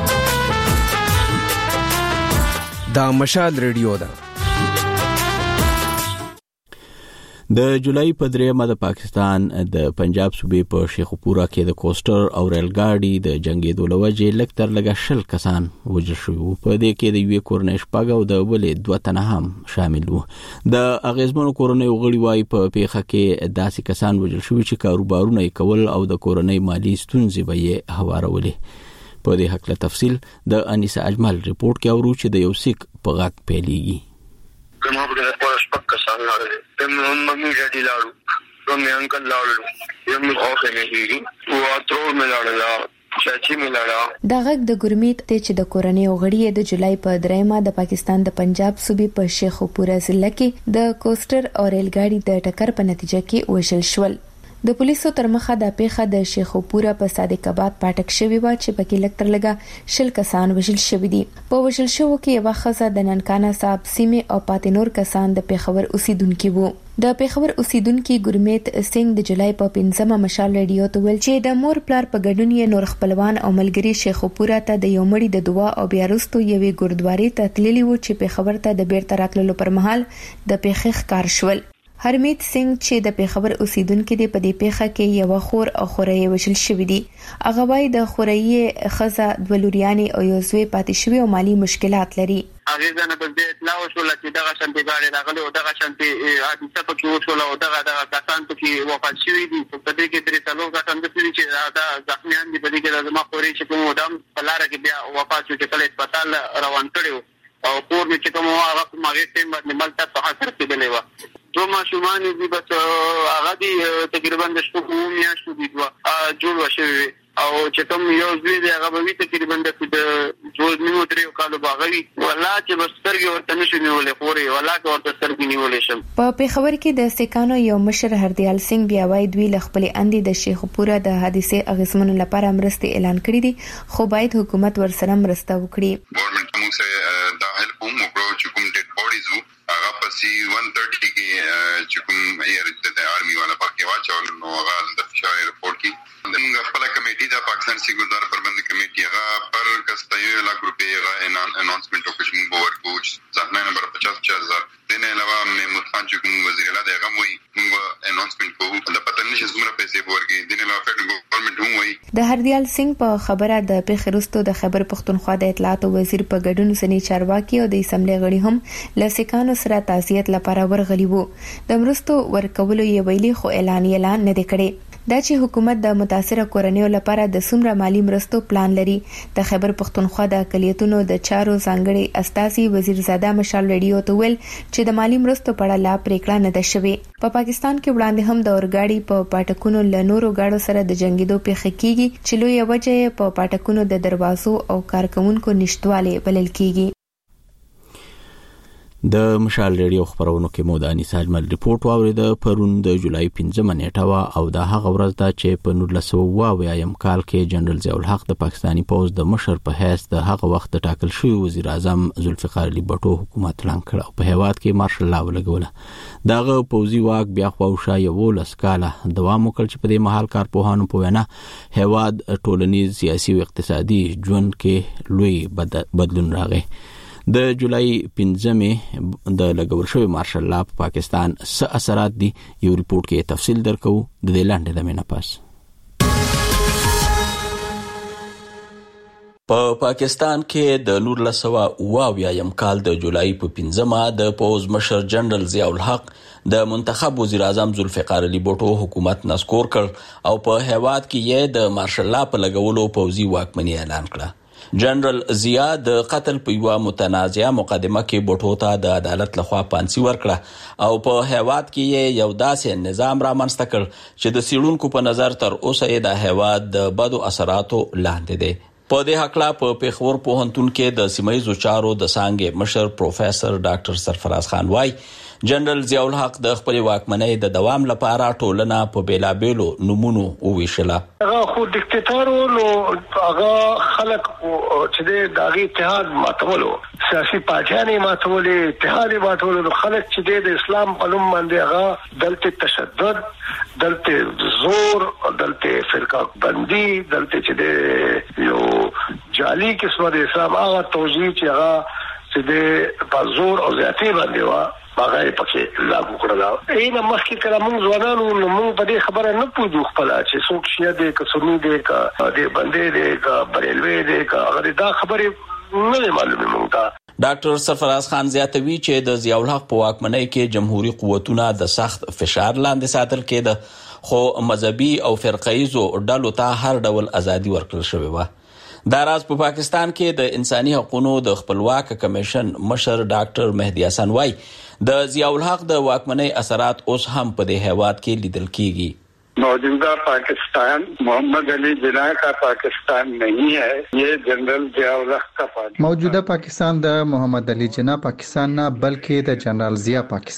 دا مشال ریډیو ده. د جولای په 3 د پاکستان د پنجاب صوبې په شیخوپورا کې د کوسټر او ریل ګاډي د جنگیدو لوجې لکتر لګا شل کسان وژل شوي. په دې کې د یوې کورنۍ شپږ او د بلې 2 تنه هم شامل وو. د اغیزمنو کورنۍ غړي وايي په پیښه کې داسې کسان وژل شوي چې کاروبارونه کول او د کورنۍ مالی ستونزې به یې هوارولې. په دې حق له تفصیل د انیسه اجمل ریپورت کې اورو چې د یو سیک په غاک پیلېږي. زما په دغه شپږ کسان راغلي ته ممي ډاډي لاړو نو مې انکل لاړو یم اوخه نه کیږي او اترو مې لاړل چاچی مې لاړه. دا غږ د ګورمیت ته چې د کورنۍ غړي د جولای په 3 د پاکستان د پنجاب صوبې په شیخوپورا ضلع کې د کوسټر او ریل ګاډي د ټکر په نتیجه کې وژل شول. د پولیسو تر مخه د پیښه د شیخوپورا په صادق آباد پټک شوی و چې پکې لکتر لګا 10 کسان وژل شوی دي. په وژل شوو کې یو خزه د ننکانا صاحب سیمه او پاتې نور کسان د پیښور اوسیدونکو وو. د پیښور اوسیدونکو ګورمیت سنگ د جولای په 15مه مشال ریډیو ته ویل چې د مور پلار په ګډون یې نور خپلوان او ملګری شیخوپورا ته د یو مړي د دعا او بیا وروسته یوې ګردواري ته تللی وو چې پیښور ته د بیرته راتللو پر مهال د پیښې ښکار شول. هرمیت سنگ چې د پیښور اوسیدونکو دی په دې پیښه کې یو خور او خوري وشل شوې دي. هغه وايي د خوري خزه د ولوریاني او یو زوی پاتې شوی او مالی مشکلات لري. هغه ځنه په دې اطلاع وشول چې دغه شانتي غاړي راغلي او دغه شانتي حادثه پکې وشول او دغه کسان پکې وفات شوي دي. په دې کې درې څلور کسان د چې دا زخمیان دي. په دې کې د زما خوري چې کوم دم په لار کې بیا وفات شو چې کله هسپتال روان کړو او کور مې چې کوم هغه ماغه ټیم باندې ملته په حاصل کې دلې و. دو ماشومان دي بس هغه دي تقریبا د شپږ میاشتو دي جوړ وشوي او چې کوم یو زوی دی هغه به تقریبا د جوړ نیو درې کالو باغوي ولا چې بسترګي ورته نشي نیولې خوري ولا ورته سترګي نیولې شم. په پیښور کې د سیکانو یو مشر هردیال سنگ بیا وایي دوی له خپل اندي د شیخوپورا د حادثې اغیزمنو لپاره مرستې اعلان کړې دي خو باید حکومت ورسره مرسته وکړي. ګورنمنت موږ سره د هیلپ هم وکړو چې کوم ډیډ باډیز وو هغه پسې 130 کې چې کوم ایر د آرمي والا پکې واچول نو هغه د فشار رپورت کې موږ خپل کمیټي د پاکستان سیګردار پربند کمیټي هغه پر کسته 1 لک روپے هغه اناونسمنت وکړ چې موږ ورکو ځانګړی نمبر 50000 دنه علاوه محمود خان چې کوم وزیر اعلی دی هغه وایي موږ اناونسمنت کوو د پته نشي څومره پیسې ورکړي دنه علاوه فدرال ګورنمنت هم وایي. د هردیال سنگ په خبره د پیښرستو د خیبر پختونخوا د اطلاعات وزیر په ګډون سني چارواکي او د اسمبلی غړي هم لسکانو سره تعزیت لپاره ورغلي وو. د مرستو ورکولو یې ویلي خو اعلان نه دی کړی. دا چې حکومت د متاثره کورنیو لپاره د څومره مالی مرستو پلان لري. د خیبر پختونخوا د اقلیتونو د چارو ځانګړي استاذي وزیر زاده مشال ریډیو ته ویل چې د مالی مرستو په اړه لا پریکړه نه ده شوې. په پاکستان کې وړاندې هم د اورګاډي په پټکونو له نورو گاډو سره د جنگیدو پیښه کیږي چې لوی وجه په پټکونو د دروازو او کارکونکو نشټواله بلل کیږي. د مشال ریډیو خبرونو کې مو د انیساج مل ریپورت واورید پرون د جولای 15 نیټه وا او د هغه ورځ دا چې په 1920 کال کې جنرال ضیاء الحق د پاکستانی پوز د مشر په حیث د هغه وخت د ټاکل شوی وزیر اعظم ذوالفقار علي بټو حکومت اعلان کړ او په هیواد کې مارشل لا ولګوله. داغه پوزي واک بیا خواوشا یو لسکاله دوام وکړ چې په دې محل کارپوهانو په وینا هیواد ټولنیز سیاسي او اقتصادي ژوند کې لوی بدلون راغی. د جولای 15 د لګور شوی مارشل لا په پاکستان څه اثرات دي یو ریپورت کې تفصیل درکو د لاندې د مینه پاس. په پاکستان کې د 1920 کال د جولای په 15 د پوز مشر جنرال ضیاء الحق د منتخب وزیر اعظم ذوالفقار علي بټو حکومت نسکور کړ او په هیواد کې یې د مارشل لا په لګولو پوزي واکمني اعلان کړه. جنرال ضیاء د قتل په یو متنازعه مقدمه کې بټو ته د عدالت لخوا پانسي ورکړه او په هیواد کې یو داسې نظام رامنځته کړ چې د سیړونکو په نظر تر اوسه د هیواد د بدو اثراتو لاندې دی. په دې حق لا په پیښور پوهنتون کې د سیمایي چارو د څانګې مشر پروفیسور ډاکټر سرفراز خان وای جنرال ضیاء الحق د خپل واکمنۍ د دوام لپاره ټولنه په بیلابېلو نمونو وویشله. هغه خو ډیکټیټر نو هغه خلک چې د اتحاد ماتولو سیاسي پارټیانې ماتولې اتحاد ماتولو خلک چې د اسلام په نوم باندې هغه دلته تشدد دلته زور دلته فرقه بندي دلته چې د یو جعلي قسمه د اسلام هغه توجیه چې هغه چې د په زور او زیاتې باندې وا هغه پکې لاګو کړل. اینه مخکې کله موږ ځوانانو نو موږ په دې خبره نه پوهیږو خپل چې څوک شیا دې که سنی دې که دې بندې دې که بریلوي دې که هغه دا خبره نه معلومه موږ ته. ډاکټر سرفراز خان زیاتوي چې د ضیاء الحق په واکمنۍ کې جمهوریت قوتونه د سخت فشار لاندې ساتل کېده خو مذهبي او فرقه‌ایزو ډلو ته هر ډول ازادي ورکړل شوې وه. دا راز په پاکستان کې د انساني حقوقو د خپلواک کمیشن مشر ډاکټر مهدی حسن وای د ضیاء الحق د واکمنۍ اثرات اوس هم په دې هیواد کې لیدل کیږي. موجودہ پاکستان محمد علی جناح کا پاکستان نہیں ہے, یہ جنرل ضیاء الحق کا پاکستان. موجودہ پاکستان د محمد علی جناح پاکستان نه بلکې د جنرال ضیاء پاکستان دی.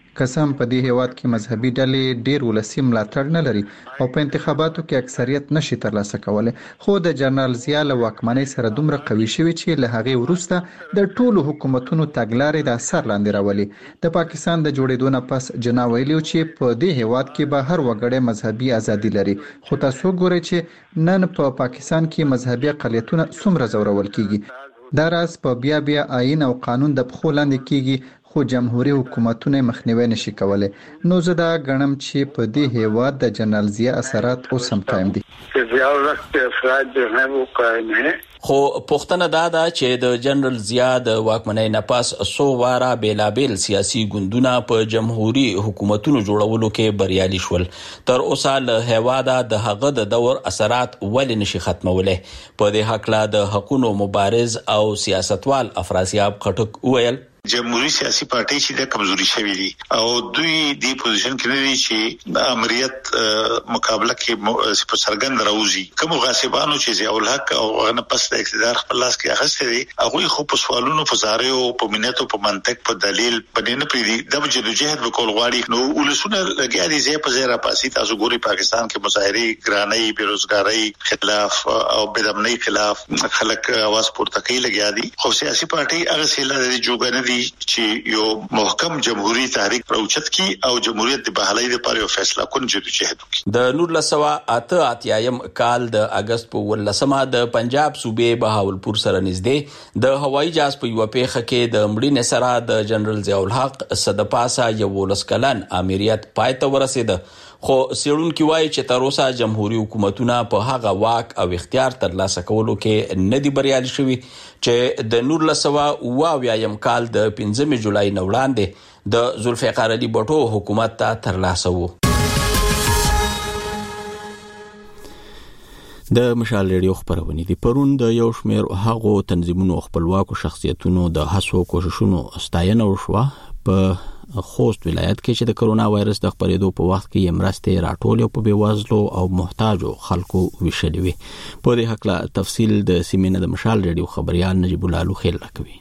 قسم په دې هیواد کې مذهبي ډلې ډیر ولسی ملاتړ نه لري او په انتخاباتو کې اکثریت نشي ترلاسه کولای. خو د جنرال ضیاء له واکمنۍ سره دومره قوي شوی چې له هغې وروسته د ټولو حکومتونو تګلارې د اثر لاندې راولي. د پاکستان د جوړېدو نه پس جنا ویلي چې په دې هیواد کې به هر وګړی مذهبي ازادي لري. خو تاسو ګورئ چې نن په پاکستان کې مذهبي اقلیتونه څومره ځورول کیږي. دا راز په بیا آئین او قانون د پښو لاندې کیږي، خو جمهوریت حکومتونه مخنیوي نشي کولای. نو زه دا غنم چې په دې هیواد د جنرال ضیاء اثرات اوس هم قائم دي. خو پښتنه دا ده چې د جنرال ضیاء د واکمنۍ نه پس 100 واره بیلابل سیاسي ګوندونه په جمهوریت حکومتونو جوړولو کې بریالي شول. تر اوسه له هیواده د هغه د دور اثرات ولې نشي ختمولای. په دې حق لا د حقوقو مبارز او سیاستوال افراسیاب خټک ویل جمهوریت سیاسي پارټي چې د کمزوري شوی دي او دوی دی پوزیشن کې نه دي چې د امریت مقابله کې په سرګند راوځي. کوم غاصبانو چې ضیاء الحق او غنه پس د اقتدار خپل لاس کې اخیسته دي هغه خو په سوالونو په زاریو په مننتو په منطق په دلیل باندې نه پریدي د جدوجہد وکول غواړي. نو ولسونه لګیا دي ځای په ځای را پاسي. تاسو ګوري پاکستان کې مظاهره ګرانۍ بیروزګاری خلاف او بدامنۍ خلاف خلک आवाज پورته کوي لګیا دي. خو سیاسي پارټي هغه سیله د جوګنه چې یو محکم جمهوریت تحریک راوچت کی او جمهوریت د بحالۍ لپاره یو فیصله کون جدوجہد وکړي. د 1988 کال د اگست په 18 د پنجاب صوبې بهاولپور سره نږدې د هوایي جهاز په یو پیښه کې د مړینې سره د جنرال ضیاء الحق صدپاسا یو ولسکلن امریت پایته ورسید. خو سیړونکو وایي چې تر اوسه جمهوریت حکومتونه په هغه واک او اختیار ترلاسه کولو کې نه دي بریالي شوي چې د 1992 کال د 15 جولای نه وړاندې د ذوالفقار علي بټو حکومت ته ترلاسه وو. د مشال ریډیو خبرونه دي. پرون د یو شمېر هغو تنظیمونو خپلواکو شخصیتونو د هڅو کوششونو ستاینه وشوه په خوست ولایت کې چې د کرونا وایرس د خپرېدو په وخت کې مرستې راټول او په بیوازلو او محتاجو خلکو ویشلې وي. په دې حق لا تفصیل د سیمینه د مشال ریډیو خبريال نجیب الله لوخیل راکوي.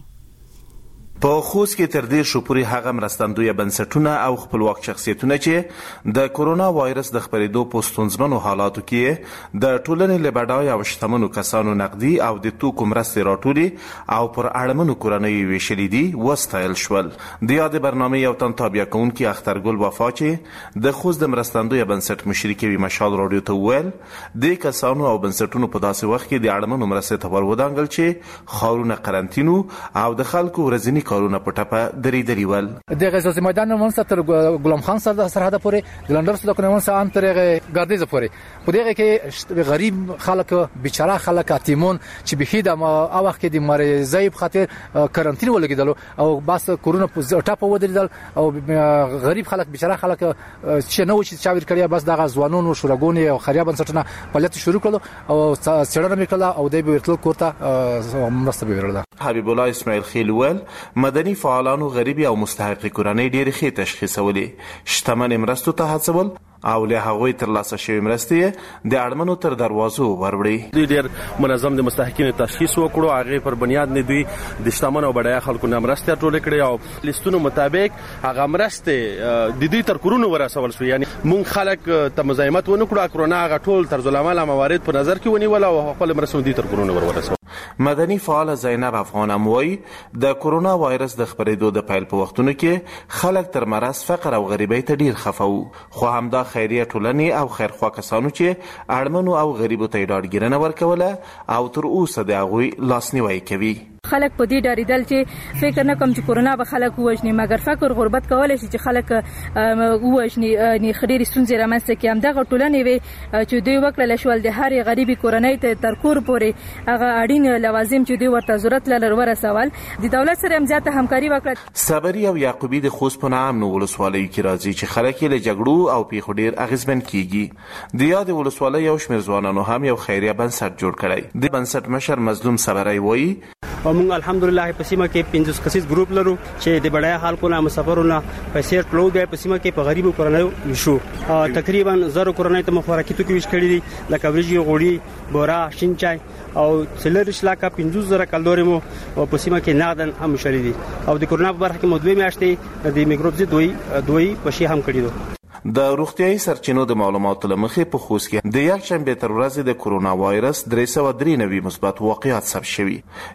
په خوست کې تر دې شو پورې هغه مرستندوی بنسټونه او خپلواک شخصیتونه چې د کرونا وایرس د خپرېدو په ستونزمنو حالاتو کې د ټولنې له بډای او شتمنو کسانو نقدي او د توکو مرستې راټولې او پر اړمنو کورنیو ویشلې دي وستایل شول. د یادې برنامې یو تن تابع کوونکي اخترګل وفا چې د خوست د مرستندوی بنسټ مشري کوي مشال رادیو ته ویل د کسانو او بنسټونو په داسې وخت کې د اړمنو مرستې ته ورودانګل چې خاورونه قرنټینو او د خلکو ورځنی کارونه پټه درېدلي ول. د غزا میدان منځ تر غلام خان سرحد پورې د لندن سره کومه سان تر ګاردیز پورې په دغه کې غریب خلک بیچاره خلک اتیمون چې به د او وخت کې د مریضۍ په خاطر کارانتین ولګیدل او بس کورونا په ټاپه ودرېدل او غریب خلک بیچاره خلک چې نو چې چاویر کړیا بس دغه ځوانونو شورګونی او خریاب بنسټونه فعالیت شروع کړل او څېړنه وکړه او د ورتل کوړه مرسته ویرله. حبیب الله اسماعیل خیلول مدني فعالانو غریبي او مستحق کورنۍ ډېر ښه تشخیصولې شتمن مرستو ته هڅول او له هغوی ترلاسه شوی مرستې د اړمنو تر دروازو وروړي. دوی ډېر منظم د مستحقین تشخیص وکړو هغه پر بنیاد نه دوی د شتمن او بډای خلکو نه مرستې ټول کړي او لیستونو مطابق هغه مرستې د دوی تر کورونو ورسول شو. یعنی مونږ خلک ته مزاحمت ونه کړو کرونا هغه ټول طرز العمل موارد په نظر کې ونیول او خپل مرستې دوی تر کورونو ورسول. مدني فعال زینب افغان اموي د کرونا وایرس د خپرېدو د پیل په وختونو کې خلک تر مرض فقر او غریبۍ ته ډیر خفه وو. خو همدا خیریه ټولنې او خیرخوا کسانو چې اړمنو او غریبو ته ډاډګیرنه ورکوله او تر اوسه د هغوی لاسنیوی کوي. خلک په دې ډاریدل چې فکر نه کوم چې کورونا به خلک وژني مګر فکر غربت کولای شي چې خلک وژني نه خډيري سنځي رامنځته کې هم دغه ټولنې وي چې دوی وکړل شول د هر غریبي کورنۍ ته تر کور پورې هغه اړین لوازم چې دوی ورته ضرورت لري ورسول د دولت سره هم زیاته همکاري وکړه. صبري او یعقوبي د خوست په نام نو ولسوالۍ کې راځي چې خلک له جګړو او پیښو ډیر اغیزمن کیږي. د یاد ولسوالۍ یو شمېر ځوانانو هم یو خیریه بنسټ جوړ کړی. د بنسټ مشر مظلوم صبري وایي او موږ الحمدلله په سیمه کې 50 کسیز ګروپ لرو چې د بډای خلکو نه مسافرونه پیسې ټلو دی په سیمه کې په غریبو کورنۍ شو تقریبا 0 کورنۍ ته مخورکی توکي ویش کړی دي لکه ورجی غوړي بورا شینچای او سلریش لاکه 50000 کالوري مو په سیمه کې نغدن هم شری دي او د کورونا په برخه کې مو 2 میاشتې د میکروب دوی پشي هم کړی دي د روغتيایي سرچینو د معلوماتو لمخې په خوست کې د یک شنبه تر ورځې د کورونا وایرس 393 مثبت واقعیات ثبت شوي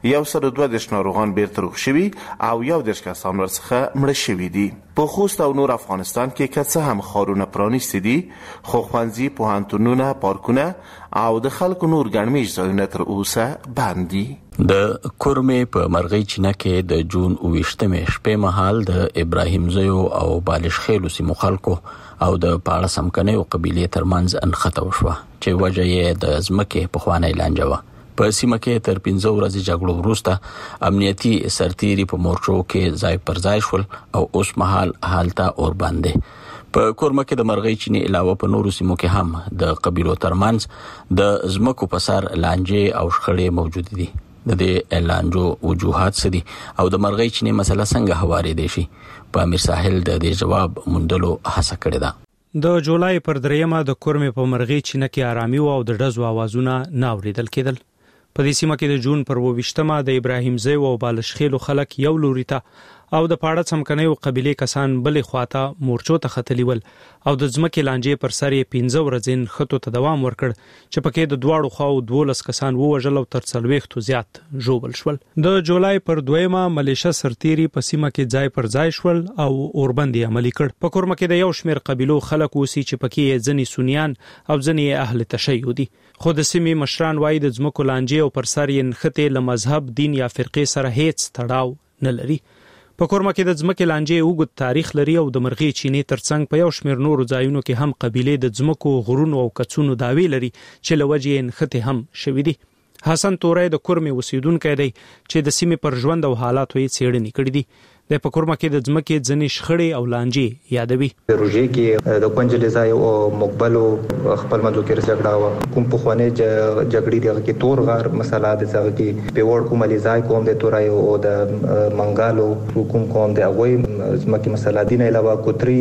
102 ناروغان بیرته روغ شوي او 11 کسان ورڅخه مړه شوي دي. په خوست او نور افغانستان کې کڅه هم خارونه پرانیستي دي خو ښوونځي پوهنتونونه پارکونه او د خلکو نور ګڼمیش ځایونه تر اوسه بند دي. د کورمې په مرغۍ چینه کې د جون 28 شپې مهال د ابراهیم زیو او بالش خیلو سیمو خلکو او د پاړه سمکنه او قبيله ترمنځ انخته وشوه چې وجه یې د ازمکه په خوانه لانجه و. په سیمه کې تر 15 ورځې جګړو وروسته امنیتي سرتيري په مورچو کې ځای پر ځای شول او اوس مهال حالت اور باندې. په کورمه کې د مرغۍ چینه علاوه په نورو سیمو کې هم د قبيلو ترمنځ د ازمکو په سر لانجه او شخړې موجود دي. د دې لانجو وجوهات سدي او د مرغۍ چینه مسله څنګه هوارې دي شي په امیر ساحل د دې جواب موندلو هڅه کړې ده. د جولای پر 3 د کورمې په مرغۍ چینه کې آرامي او د ډزو आवाजونه ناوریدل کېدل. په دې سیمه کې د جون پر 28 د ابراهیم زی او بالشخیلو خلک یو لوري ته او د پاړه څمکنه او قبيله کسان بلې خواته مورچو ته ختلی ول او د ځمکې لانجې پر سر 15 ورځې خطو ته دوام ورکړ چې پکې د دواړو خواو 12 کسان ووژل او تر 40 زیات ژوبل شول. د جولای پر 2 ملیشه سرتيري په سیمه کې ځای پر ځای شول او اوربندي عملی کړ. په کورمه کې د یو شمیر قبيلو خلک اوسي چې پکې ځنی سنیان او ځنی اهل تشیع دي. خو د سیمې مشران وایي د ځمکو لانجې او پر سر یې نخته له مذهب دین یا فرقې سره هیڅ تړاو نه لري. په کورمه کې د ځمکې لانجې اوږد تاریخ لري او د مرغۍ چینې ترڅنګ په یو شمیر نورو ځایونو کې هم قبيله د ځمکو غرونو او کڅونو داوی لري چې لوجې نخته هم شوي دي. حسن تورې د کورمې اوسیدونکو دی چې د سیمې پر ژوند او حالات یې څېړنې کړې دي. د پکورمه کې د ځمکې ځنې شخړې او لانجې یادوي. د روژې کې د کونجلې ځای او مقبلو خپل منځو کې جګړه و کوم په خوانه جګړې دی کې تور غار مسله د ځای کې په ور کوم لزای کوم د تورای او د منګالو حکومت کوم د اوی ځمکې مسله دي نه علاوه کوتري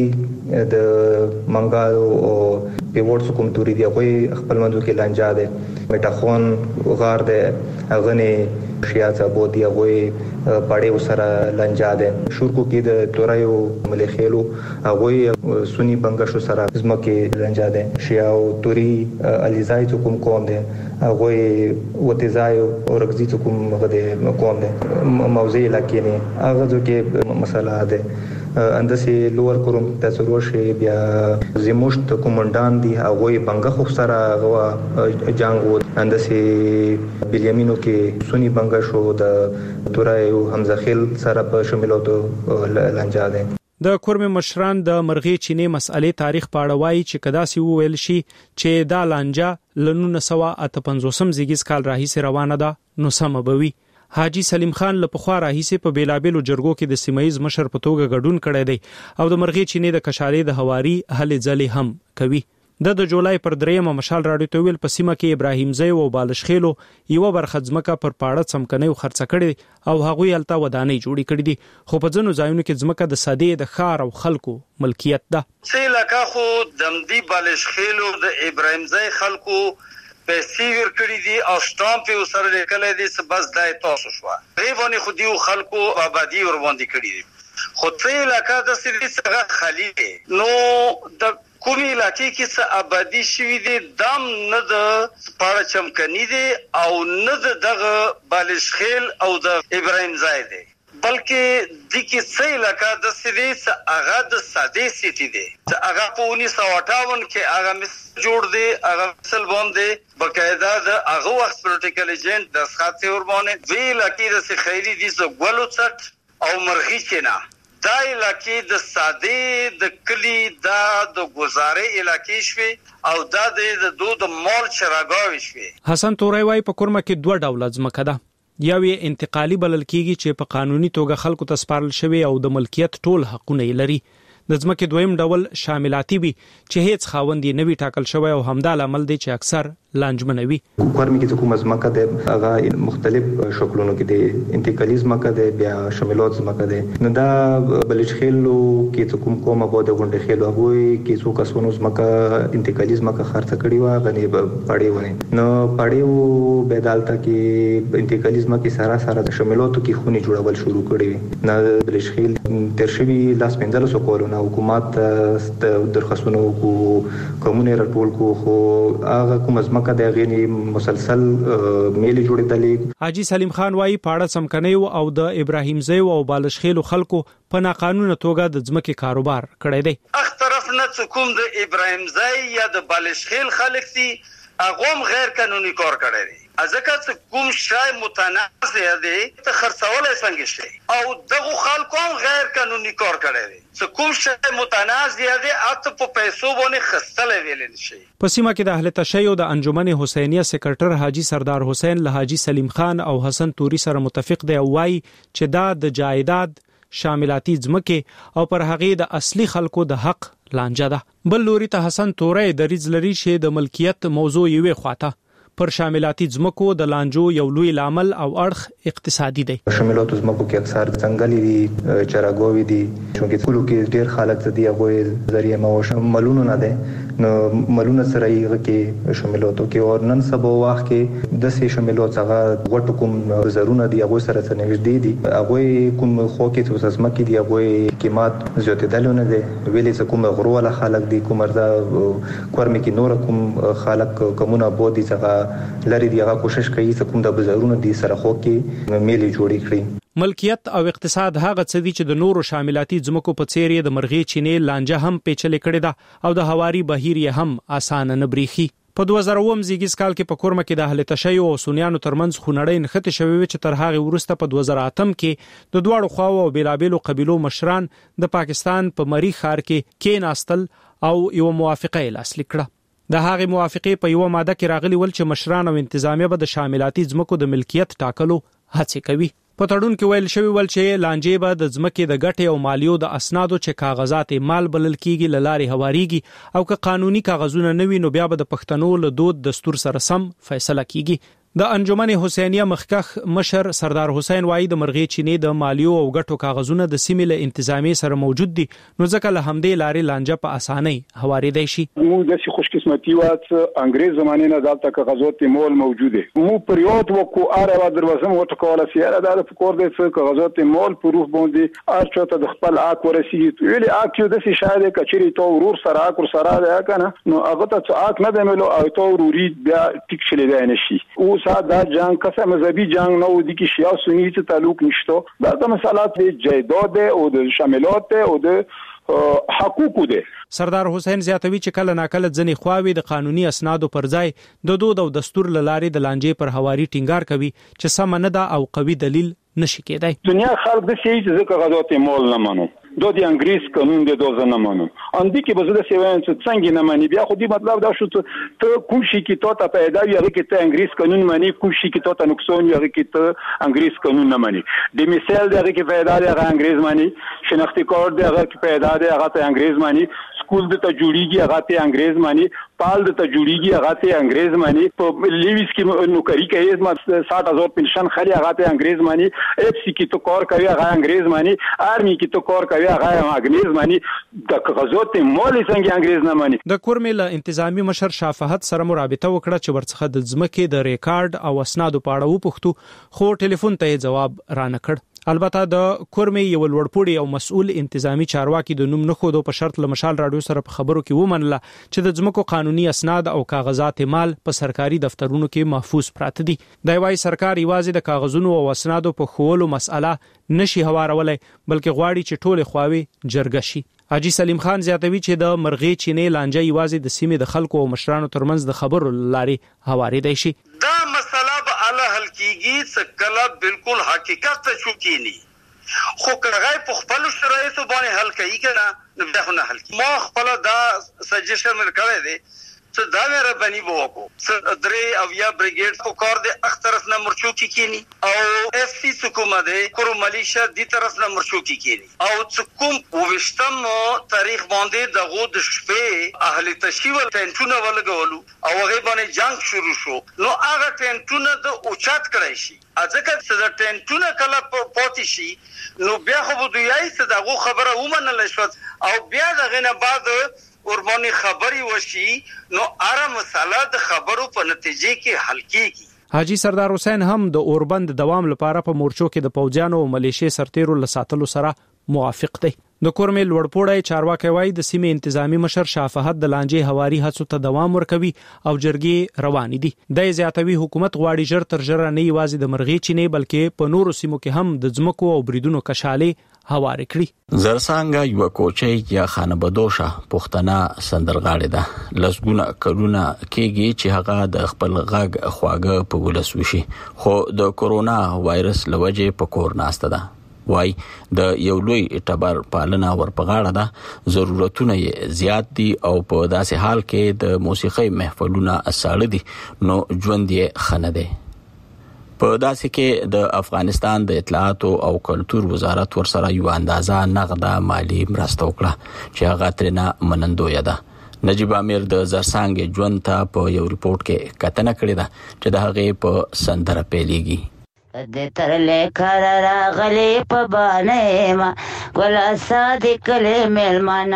د منګالو او په ور کوم توري دی اوی خپل منځو کې لانجا ده میټاخون غار ده غني شیاڅه بودی اوی پړې وسره لنجا ده شورکو کې د تورایو ملخېلو هغه سنی بنگشو سره زمکه لنجا ده شیاو توري الیزای کوم کوم ده هغه وتزای او رغزي کوم غده کوم ده موضوع علاقې نه هغه ځکه مسله ده اندسه لوور کوم تاسو روشه بیا زموشت کومندان دی هغه بنگه خو سره هغه جنگ اندسه بلیامینو کې سنی بنگشو د تورایو حمزه خیل سره په شاملوتو لنجا ده. د کورمې مشران د مرغۍ چینې مسئلې تاریخ پاړه وایي چې کداسي وویل شي چې دا لانجا ل 1958 زیږیز کال راهیسې روانه ده نو سم بوي. حاجی سلیم خان له پخوا راهیسې په بیلابلو جرګو کې د سیمایز مشر په توګه ګډون کړی دی او د مرغۍ چینې د کشالې د هواري هلې ځلې هم کوي. د جولای پر 3 مشال راډیو ته ویل په سیمه کې ابراهیم زی او بالشخیلو یو برخه ځمکه پر پاړه څمکنه او خرڅ کړي او هغه یلته ودانې جوړې کړې دي خو په ځینو ځایونو کې ځمکه د ساده د خار او خلکو ملکیت ده. څه لکه خو دمدی بالشخیلو د ابراهیم زی خلکو پیسې ورکړي دي او سټامپ یې سره لیکل دي چې بس دای تاسو شو ریونه خو دیو خلکو آبادی ور باندې کړی دي خو څه لکه د سړي څنګه خالی نو د کومي علاقې کې څه آبادی شوی دي دم نه د پاړه چمکني دي او نه دغه بالشخیل او د ابراهیم زاید دي بلکې د کی څه علاقہ د سویس هغه د ساده سیټي دي هغه په 1958 کې هغه مس جوړ دي هغه سل باندې بقاعده د هغه وخت پروتوکول ایجنټ د خاطر ور باندې وی لکه د خیری دي زو ګلو څټ او مرغی چینا دا علاقې د ساده د کلی د گزارې علاقې شوي او دا د دود مال چراغاوي شوي. حسن تورې وايي په کورمه کې دوه ډول ځمکه ده یو یې انتقالي بلل کیږي چې په قانوني توګه خلکو ته سپارل شوی او د ملکیت ټول حقونه لري. د ځمکې دویم ډول شاملاتي وي چې هیڅ خاوند یې نوي ټاکل شوی او همدا عمل دی چې اکثر لانجمنوي. کورمي کې کوم ځمکه د هغه مختلف شکلونو کې د انتقالي ځمکه د بیا شاملات ځمکه ده. نو دا بلج خېلو کې کومه بوده غونډه خېلو هغه کې څو کسونو ځمکه انتقالي ځمکه خرڅ کړی و غني پړې ونه. نو پړې به دالته کې انتقالي ځمکه سره د شاملاتو کې خوني جوړول شروع کړی. نو بلج خېل ترشوي لاس پندل سو کولونه حکومت درخواستونه کومونه راټول کو خو هغه کوم ځمکه د غینی مسلسل میلي جوړېدلې. حاجی سلیم خان وايي پاړه سمکنیو او د ابراهیم زیو او بالشخیلو خلکو په ناقانونه توګه د ځمکې کاروبار کړی دی. اخ طرف نه کوم د ابراهیم زی یا د بالشخیل خلک دي هغه غیر قانوني کار کړی دی. ځکه کوم شای متنازع دی ته خرڅول څنګه شي او دغه خلکو غیر قانوني کار کړی دی. کوم شای متنازع دی اته په پیسو باندې خرڅل ویل شي. په سیمه کې د اهل تشیع د انجمن حسینیه سکرټر حاجی سردار حسین له حاجی سلیم خان او حسن توري سره متفق دی او وايي چې دا د جایداد شاملاتي ځمکه او پر هغه د اصلي خلکو د حق لانجه ده. بل لوري ته حسن توري د ریز لري شه د ملکیت موضوع یوې خواته پر شاملاتي ځمکو د لانجو یو لوی لامل او اړخ اقتصادي دی. شاملاتو ځمکو کې اکثر ځنګلي دي چراګوي دي چې کلو کې ډیر خلک دي هغه ذریعہ موش ملونه نه ده. نو ملونه سره یې کې شاملاتو کې او نن سبا وخت کې د سې شاملات هغه وټ کوم زرونه دي هغه سره څنګه دي هغه کوم خو کې څه ځمکې دي هغه قیمت زیاتېدلونه دي ویلې څه کوم غروله خلک دي کوم مردا کورمي کې نور کوم خلک کومونه بودي څنګه لري دی هغه کوشش کوي چې کوم د بازارونو دي سره خو کې میلي جوړې کړي. ملکیت او اقتصاد هغه څه دي چې د نورو شاملاتي ځمکو په څیر د مرغې چینې لانجه هم پیچلې کړې ده او د هواري بهیر یې هم اسانه نه بریخي. په 2000 زیږیز کال کې په کورمه کې د اهل تشیع او سنیانو ترمنځ خونړۍ نښتې شوې چې تر هغه وروسته په 2008 کې د دواړو خواو او بیلابیلو قبیلو مشران د پاکستان په مری ښار کې کېناستل او یو موافقه لاسلیک کړه. د هغه موافقه په یو ماده کې راغلی ول چې مشران او انتظامیه به د شاملاتي ځمکو د ملکیت ټاکلو هڅه کوي. په تړون کې ویل شوی ول چې لانجې به د ځمکې د ګټې او مالیو د اسنادو چې کاغذات مال بلل کیږي لارې هواریږي او که قانوني کاغذونه نه وي نو بیا به د پښتنو له دود دستور سره سم فیصله کیږي. د انجمن حسینیه مخکخ مشر سردار حسین وايي د مرغې چینې د مالیو او ګټو کاغذونه د سیمې له انتظامی سره موجود دي نو ځکه له همدې لارې لانجه په اسانۍ هوارېدای شي. مو د شي خوش قسمتي وات انګريز زمانه نه دالته کاغذات مول موجوده مو پریود وکو اره دروازم وټ کوله سیاره د فکر د کاغذات مول پروف باندې ارچته د خپل اک ورسیږي ویلي اک یو د شي شاید کچري تو ورور سره اک ور سره ده کنه نو هغه ته اک نه دملو او تو وروري بیا ټیک شلې ده نشي او دا جنگ کسه مذهبي جنگ نه ودی کې شیا سنی ته تعلق نشته دا مسالات د جیداد او د شاملات او د حقوق ده. سردار حسین زیاتوي چې کله ناکله ځنې خواوي د قانوني اسنادو پر ځای د دود او دستور لارې د لانجې پر هواري ټینګار کوي چې سم نه ده او قوي دلیل نشي کېدای. دنیا خلک د شي چې کاغذات مول نه منو دو د انګریز قانون د دوزه نه منو اندی کې بزده سیوان چې څنګه نه مانی بیا خو دې مطلب دا شو ته کوم شي کې ته پیدا یو کې ته انګریز قانون مانی کوم شي کې ته نقصان یو کې ته انګریز قانون نه مانی د مثال دغه کې پیدا دی هغه انګریز مانی شناختی کارت دی هغه کې پیدا دی هغه ته انګریز مانی سکول د ته جوړیږي هغه ته انګریز مانی پال د ته جوړیږي هغه ته انګریز مانی په لیویس کې نوکری کوي 60000 پنشن خالي هغه ته انګریز مانی اف سی کې تو کار کوي هغه انګریز مانی آرمی کې تو کار کوي هغه انګریز مانی د کاغذات مول څنګه انګریز نه مانی. د کورمې له انتظامی مشر شافهت سره مرابطه وکړه چې ورڅخه د ځمکې د ریکارډ او اسنادو په اړه وپوښتو خو ټلیفون ته جواب را نه کړ. البته د کورمې یو لوړپوړي او مسؤل انتظامی چارواکي د نوم نه خودو په شرط له مشال رادیو سره په خبرو کې ومنله چې د ځمکو قانوني اسناد او کاغذات مال په سرکاري دفترونو کې محفوظ پراته دي. د وای سرکار یوازې د کاغذونو او اسنادو په خولو مسأله نشي هوارولای بلکې غواړي چې ټول خواوي جرګه شي. حاجی سلیم خان زیاتوي چې د مرغې چینې لانجه یوازې د سیمې د خلکو او مشرانو ترمنځ د خبرو لارې هوارېدای شي. دا مسله به الله حل کیږي چې کله بالکل حقیقت ته چوکینی خو کله په خپل شرایطو باندې حل کوي کنه نو به نه حل کی. ما خپل دا سجیشن ورکړی دی څه دا مهرباني وکړو څه درې او یا بریګیډ کو کار د اخ طرف نه مرچو کې کینی او اف سی حکومت کورو ملیشیا دی طرف نه مرچو کې کینی او څه کوم وشتم تاریخ باندې دغه د شپې اهل تشیول ټنټونه ولګولو او هغه باندې جنگ شروع شو نو هغه ټنټونه د اوچات کړی شي ځکه چې د ټنټونه کله پاتې شي نو بیا خو دوی څه دغه خبره ومنل شو او بیا دغه نه بعد ورمنې خبري وشي نو اره مسله د خبرو په نتیجې کې حل کیږي. حاجی سردار حسین هم د اوربند دوام لپاره په مورچو کې د پوجانو او ملیشي سرتیرو لساتلو سره موافق دی. د کورمل وړپوړی چارواکي وایي د سیمې انتظامی مشر شاه فهد د لانجې هواري هڅو ته دوام ورکوي او جرګې روان دي. د زیاتوي حکومت غواړي ژر تر ژره نه یوازې د مرغې چینې بلکې په نورو سیمو کې هم د ځمکو او بریدونو کشالې هواري کړي. زرسانګه یو کوچي یا خانبدوشه پښتنه سندرغاړي ده لسګونه کلونه کېږي چې هغه د خپل غږ خواږه په ولس وشي خو د کورونا وایرس لوجه په کور ناسته ده. وای د یو لوی اعتبار پالنه ورپغاړه ده ضرورتونه یې زیات دي او په داسې حال کې د موسیقي محفلونه اساړه دي نو ژوند یې خنه ده. په داسې کې د افغانستان د اطلاعات او کلتور وزارت ورسره یو اندازه نغده مالی مرسته وکړه چې هغه ترنه منندوی ده. نجیب امیر د زرسانګ ژوند ته په یو ریپورت کې کتنه کړې ده چې د هغې په سندره پیلېږي. د ترلې کار راغلې په باندې ما ګل صادق له ملمانا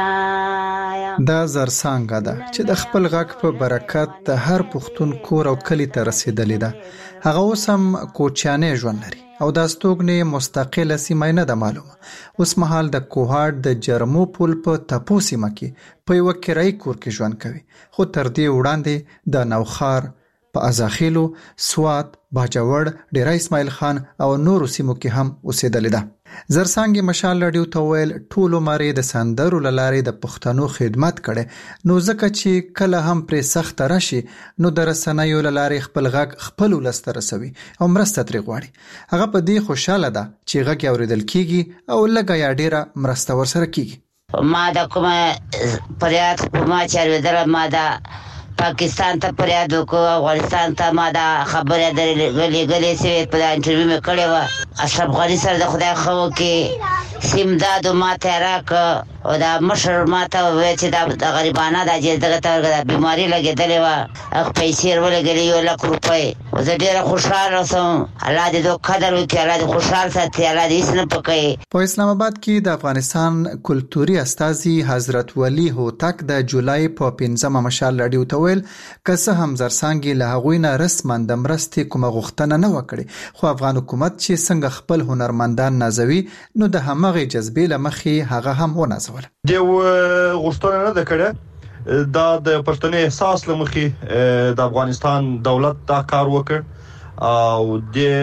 دا زرسانګه ده چې د خپل غږ په برکت د هر پښتون کور او کلی ته رسیدلې ده. هغه اوس هم کوچیانې ژوند لري او د استوګنې مستقله سیمه نه ده معلومه. اوس مهال د کوهاټ د جرمو پل په تپو سیمه کې په یو کرایي کور کې ژوند کوي خو تر دې وړاندې د نوخار په ازاخیلو سوات باجوړ ډیرا اسماعیل خان او نورو سیمو کې هم اوسېدلې ده. زرسانګ مشال رادیو ته ویل ټول مری د سندرو لارې د پښتنو خدمت کړي نو ځکه چې کله هم پر سخت راشي نو د رسنیو لارې خپل غږ خپل ولست رسوي او مرسته ترې غواړي. هغه په دې خوشاله ده چې غږ اوریدل کیږي او لږه یا ډیره مرسته ورسره کیږي. ما د کومه پریاد ما چاروي ما د پاکستان ته پریاد وکړو افغانستان ته ما دا خبره درلګلې سوي په انټرویو مې کړې و اشرف غنی سره د خدای خو کې سیمداد ما ته راک او دا مشر ما ته وې چې د غریبانه د جزدغه ته بیماری لګېدلې و اخ پیسې ورلګلې یو لک روپۍ زه ډېر خوشاله سوم. الله دې دوه قدر وکړي الله دې خوشاله ساتي الله دې هیڅ نه پکې. په اسلام آباد کې د افغانستان کلتوري استاذي حضرت ولی هوتک د جولای په 15 مشال رادیو ته ویل که هم زرسانګي له هغوی نه رسما د مرستې کومه غوښتنه نه وکړي خو افغان حکومت چې څنګه خپل هنرمندان نازوي نو د همغه جذبې لمخې هغه هم ونازول. دی غوښتنه نه ده کړې دا د پښتني احساس لمخې د افغانستان دولت دا کار وکړ او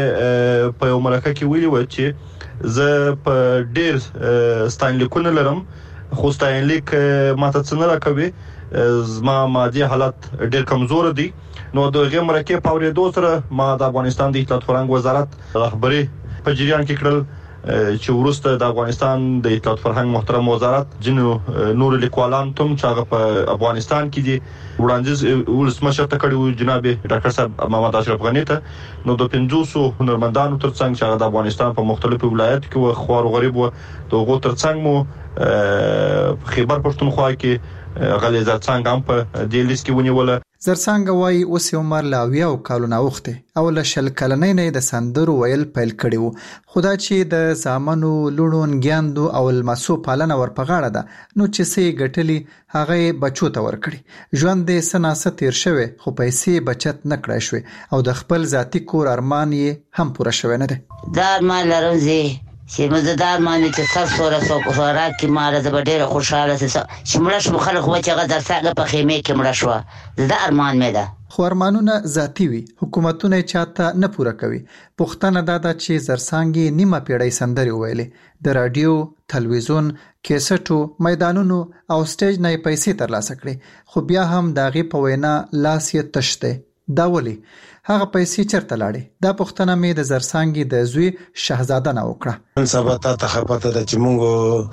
د په یو مرکه کې ویلي و چې زه په ډېر ستاینلیکونه لرم خو ستاینلیک ماته څه نه راکوي زما مادي حالت ډېر کمزور دي نو د غیر مرکه پاورېدو سره ما د افغانستان د اطلاعات فرهنګ وزارت رهبري په جریان کې کړل چې ورسته د افغانستان د اطلاعات فرهنګ محترم وزارت جنو نور لیکوالان تم چې هغه په افغانستان کې دي وړاندیز ولسمشر ته کړو جناب ډاکټر صاحب محمد اشرف غنی ته نو د 500 هنرمندانو ترڅنګ چې د افغانستان په مختلفو ولایتو کې و خوار غریب و دغه ترڅنګ مو خیبر پښتونخوا کې غلې زرڅنګ هم په دې لیست کې ونیول. زرڅنګ وايي اوس عمر لا 20 کلونه وخته او له شل کلنې نه د سندرو ویل پیل کړي وو خدا چې د زامنو لونون ګیاندو او المسو پالنه ورپغاړه ده نو چې سي ګټلي هغه بچو ته ورکړي ژوند د سناسه تیر شوه خو پیسې بچت نه کړای شو او د خپل ذاتی کور ارمان یې هم پوره شوه نه ده. دا ارمان لرم زی چې مزدار معنی چې څو سره څو خوراک کې مال د ډېر خوشاله چې مړ شو خلک و چې غدر ساګه په خیمه کې مړ شو دا ارمان مې ده خو ارمانونه ذاتی وي حکومتونه چاته نه پوره کوي. پښتنه دا چې زرسانګي نیمه پیړۍ سندري ویلې د رادیو تلویزیون کیسټو میدانونو او سټیج نه پیسې ترلاسه کړي خو بیا هم داغي په وینا لاس یې تشته دا ولي هغه پیسې چرته لاړې دا پښتنه مې د زرسانګي د زوی شهزاده نه وکړه. نن سبا ته خبرته د چې مونږ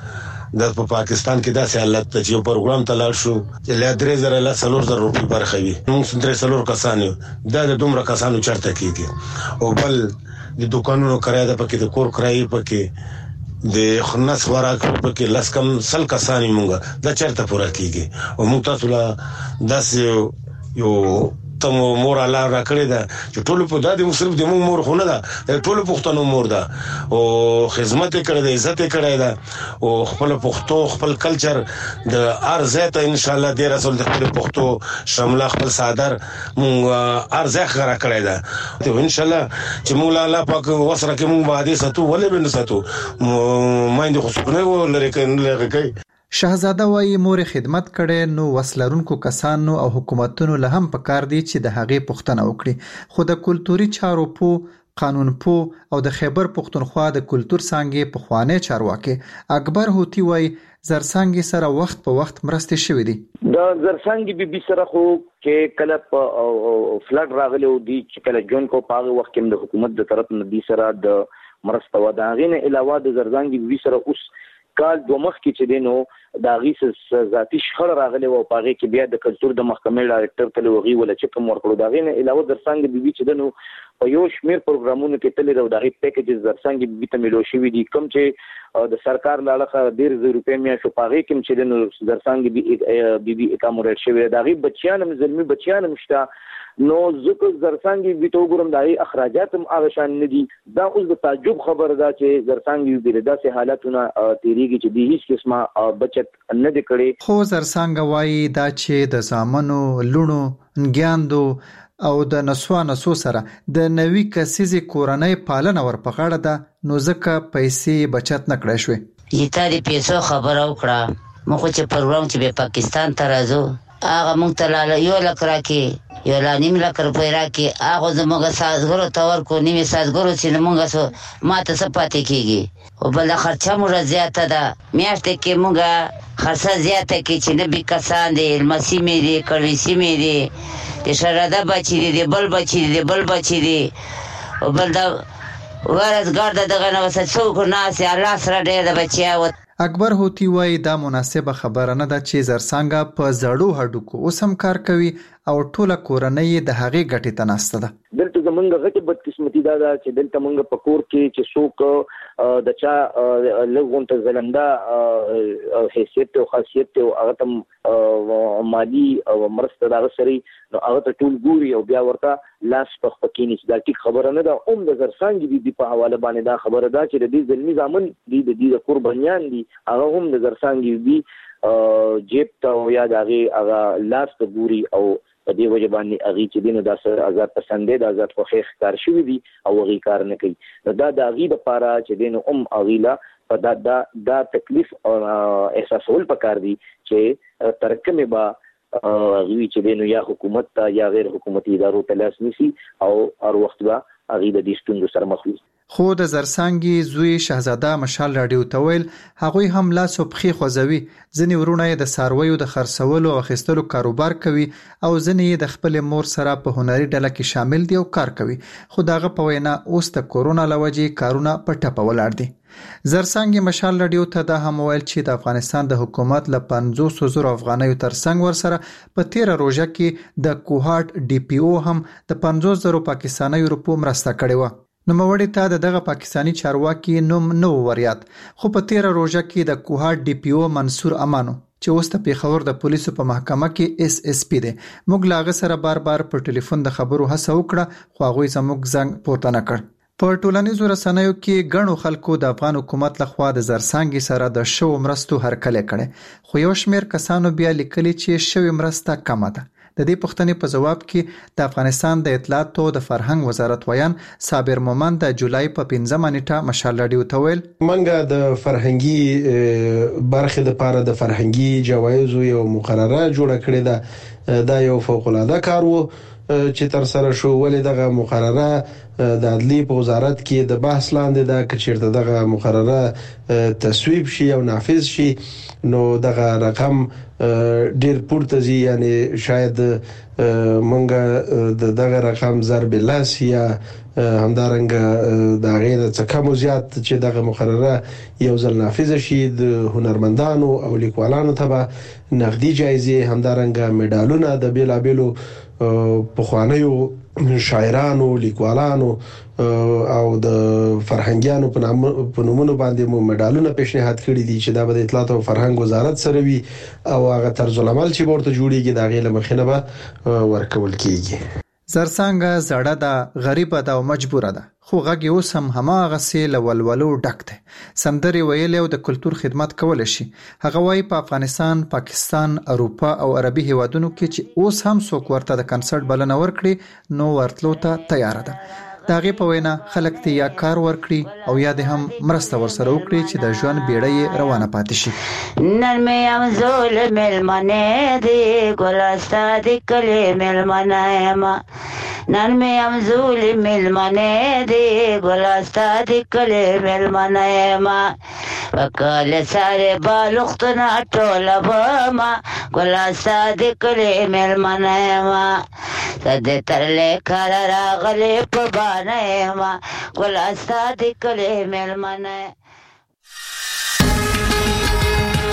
د پاکستان کې داسې حالت ته چې پروګرام ته لاړ شو چې له 3000 له 4000 روپۍ برخوي موږ 300 کسان یو دا د دومره کسانو چرته کیږي او بل د دکانونو کرایه د پکې د کور کرایه پکې د خنس خوراک پکې لسکم سل کسان مونږه دا چرته پورا کیږي او موږ تاسو لا داسې یو تم مور الله را کړی دا چې ټول په دادی مصرف د مور خو نه ده ټول پښتنو مور ده او خدمت کړی د عزت کړی ده او خپل پښتو خپل کلچر د ارزه ان شاء الله د رسول د خپل پښتو شامل خپل صادر مونږ ارزه غره کړی ده ته ان شاء الله چې مولا الله پاک وسره کې مونږ باندې ساتو ولې بنه ساتو ماینده خو څنګه ولري کوي شاهزاده وايي مور خدمت کړي نو وسلرونکو کسانو او حکومتونو له هم پکار دي چې د هغې پوښتنه وکړي خو د کلتوري چارو په قانون په او د خیبر پښتونخوا د کلتور څانګې په خواني چارواکي اکبر هوتی وايي زرڅانګي سره وخت په وخت مرستې شوې دي د زرڅانګي بي سره خو کې کله په فلډ راغلو دي چې کله جون کو پاغه وخت کې د حکومت د طرف نه دي سره د مرسته و دا غینه علاوه د زرڅانګي بي سره اوس کال دوه مخ کې چې دینو دا غیس ذاتی شخړه راغلی او پاغه کې بیا د کلچر د محکمې ډایرکټر تل وغي ولا چې کوم ورکړو دا غینه علاوه درڅنګ بي چې دنو په یو شمیر پروګرامونو کې تل راو دا غي پیکیج درڅنګ بي ته ملو شي دي کوم چې د سرکار لاله 1.5 روپے میا شو پاغه کې چې دنو درڅنګ بي اکاموډیټ شوی دا غي بچیان زلمی بچیان مشتا نو ذکر زرڅانګي به تو ګورم دای اخراجات هم اوشان ندي دا اوس د تعجب خبر ده چې زرڅانګي به داسې حالاتونه تیریږي چې د هیڅ قسمه بچت نه دی کړي خو زرڅانګ وایي دا چې د زامنو لونو ګیاندو او د نسو سره د نوې کسيزي کورنۍ پالنه ورپغړه ده نو ځکه پیسې بچت نه کړې شوې یته د پیسو خبر او کړه مخ چې پروګرام چې په پاکستان ته راځو هغه مونږ ته لاله یو لک راکې یو لا نیم لک روپۍ راکې هغه زموږ سازګرو تور کو نیمه سازګرو چې مونږ ماته سپاتې کیږي او بل خرچه مو زیاته ده میاشتې کې مونږه خرڅه زیاته کې چې نه به کسان دي المسی مې دي کړوسی مې دي د شراده بچی دي بل بچی دي بل بچی دي او بل دا ورځ ګرد دغه نو څوک ناس الله سره ډېر بچیا و اکبر هوتی وای دا مناسبه خبره نه ده چې زرڅانګه په زړو هډوکو اوسم کار کوي او ټوله کورنۍ د هغې ګټې ته ناسته ده دلته زمونږ غټه بدقسمتي دا ده چې دلته مونږ په کور کې چې څوک د چا لږون ته زلنده حیثیت او خاصیت او هغه تم مالی او مرسته دا سری نو هغه ته ټول ګوري او بیا ورته لاس په خپکینی چې دا ټیک خبره نه ده د زرڅانګي دي په حواله باندې دا خبره ده چې د دې ځلمي ځامن دي د دې قربانيان دي هغه هم د زرڅانګي دي جیب ته یا هغه لاس ته ګوري او په دې وجه باندې اغي چې دینو د آزاد پسندې د آزاد خوخ کار شوی دي او اغي کار نه کوي دا د اغي د پاره چې دینو اغیلا په دا تکلیف او احساسول پکار دي چې ترکمه با اغي چې دینو یا حکومت ته یا غیر حکومتي ادارو ته لاس نیسي او هر وخت با اغي د دې ستوندو سره مخ وي خو د زرڅانګي زوی شاهزاده مشال راډیو ته ویل هغوی هم لاس او پخې خوځوي ځنی ورونه د سارویو د خرڅولو او خستلو کاروبار کوي او ځنی د خپل مور سره په هنري ډله کې شامل دي او کار کوي خو داغه په وینا اوس د کورونا لوجې کارونه په ټپه ولاړ دي زرڅانګي مشال راډیو ته دا هم ویل چې د افغانستان د حکومت له 500,000 افغانیو ترڅنګ ور سره په 13 روزه کې د کوهارت ډي پی او هم د 50,000 پاکستاني روپو مرسته کړې و نو موړی ته دغه پاکستانی چارواکي نوم نو وریاد خو په 13 روزه کې د کوهارت ډي پی او منصور امانو چې اوس د پیښور د پولیسو په محکمه کې اس اس پی دی موږ لاغه سره بار په ټلیفون د خبرو هڅه وکړه خو هغه زموږ زنګ پورته نه کړ په ټولنیزو رسنیو کې غنو خلکو د افغان حکومت لخوا د زرڅانګي سره د شو مرستو هرکله کړي خو یو شمیر کسانو بیا لیکلي چې شوی مرسته کمه ده د دې پوښتنې په جواب کې د افغانستان د اطلاعات او د فرهنګ وزارت ویان صابر مومن د جولای په 15 نیټه مشال راډیو ته ویل منګه د فرهنګي برخه د پاره د فرهنګي جوایز یو مقرره جوړه کړې ده دا یو فوق العاده کار وو چې تر سره شو ولې دغه مقرره د عدلی په وزارت کې د بحث لاندې ده چې چیرته دغه مقرره تصویب شي او نافذ شي نو دغه رقم ډیر پورته زی یعنی شاید منګه دغه رقم ضرب لاس یا همدارنګ د غیر څخه کم زیات چې دغه مقرره یو ځل نافذ شي د هنرمندانو او لیکوالانو ته نقدي جایزې همدارنګ میډالونه د بیلابیلو پخوانیو شاعرانو لیکوالانو او د فرهنګیانو په نومونو باندې مو میډالونه پیشنهاد کړي دي چې دا به د اطلاعات او فرهنګ وزارت سره وي او هغه طرز العمل چې ورته جوړیږي دا غیله مخینه به ورکول کیږي. زرڅانګه زړه ده، غریبه ده او مجبوره ده، خو غږ اوس هم هماغه سي لولولو ډک ده. سندري ویل او د کلچر خدمت کول شي. هغه وايي په افغانستان، پاکستان، اروپا او عربي هیوادونو کې چې اوس هم څوک ورته د کنسرت بلنه ورکړي نو ورتلو ته تیار ده. داغه په وینا خلک ته یا کار ورکړي او یا د هم مرسته ورسره وکړي چې د ژوند بیړۍ روانه پاتې شي. نن مې ام زول ملمنه دی ګلاستا دی کله ملمنه ما نن مې ام زول ملمنه دی ګلاستا دی کله ملمنه ما وکاله ساره بالختنا ټوله بما ګلاستا دی کله ملمنه ما د ترلې کار راغلې په باندې ما ګلاستا دی کله ملمنه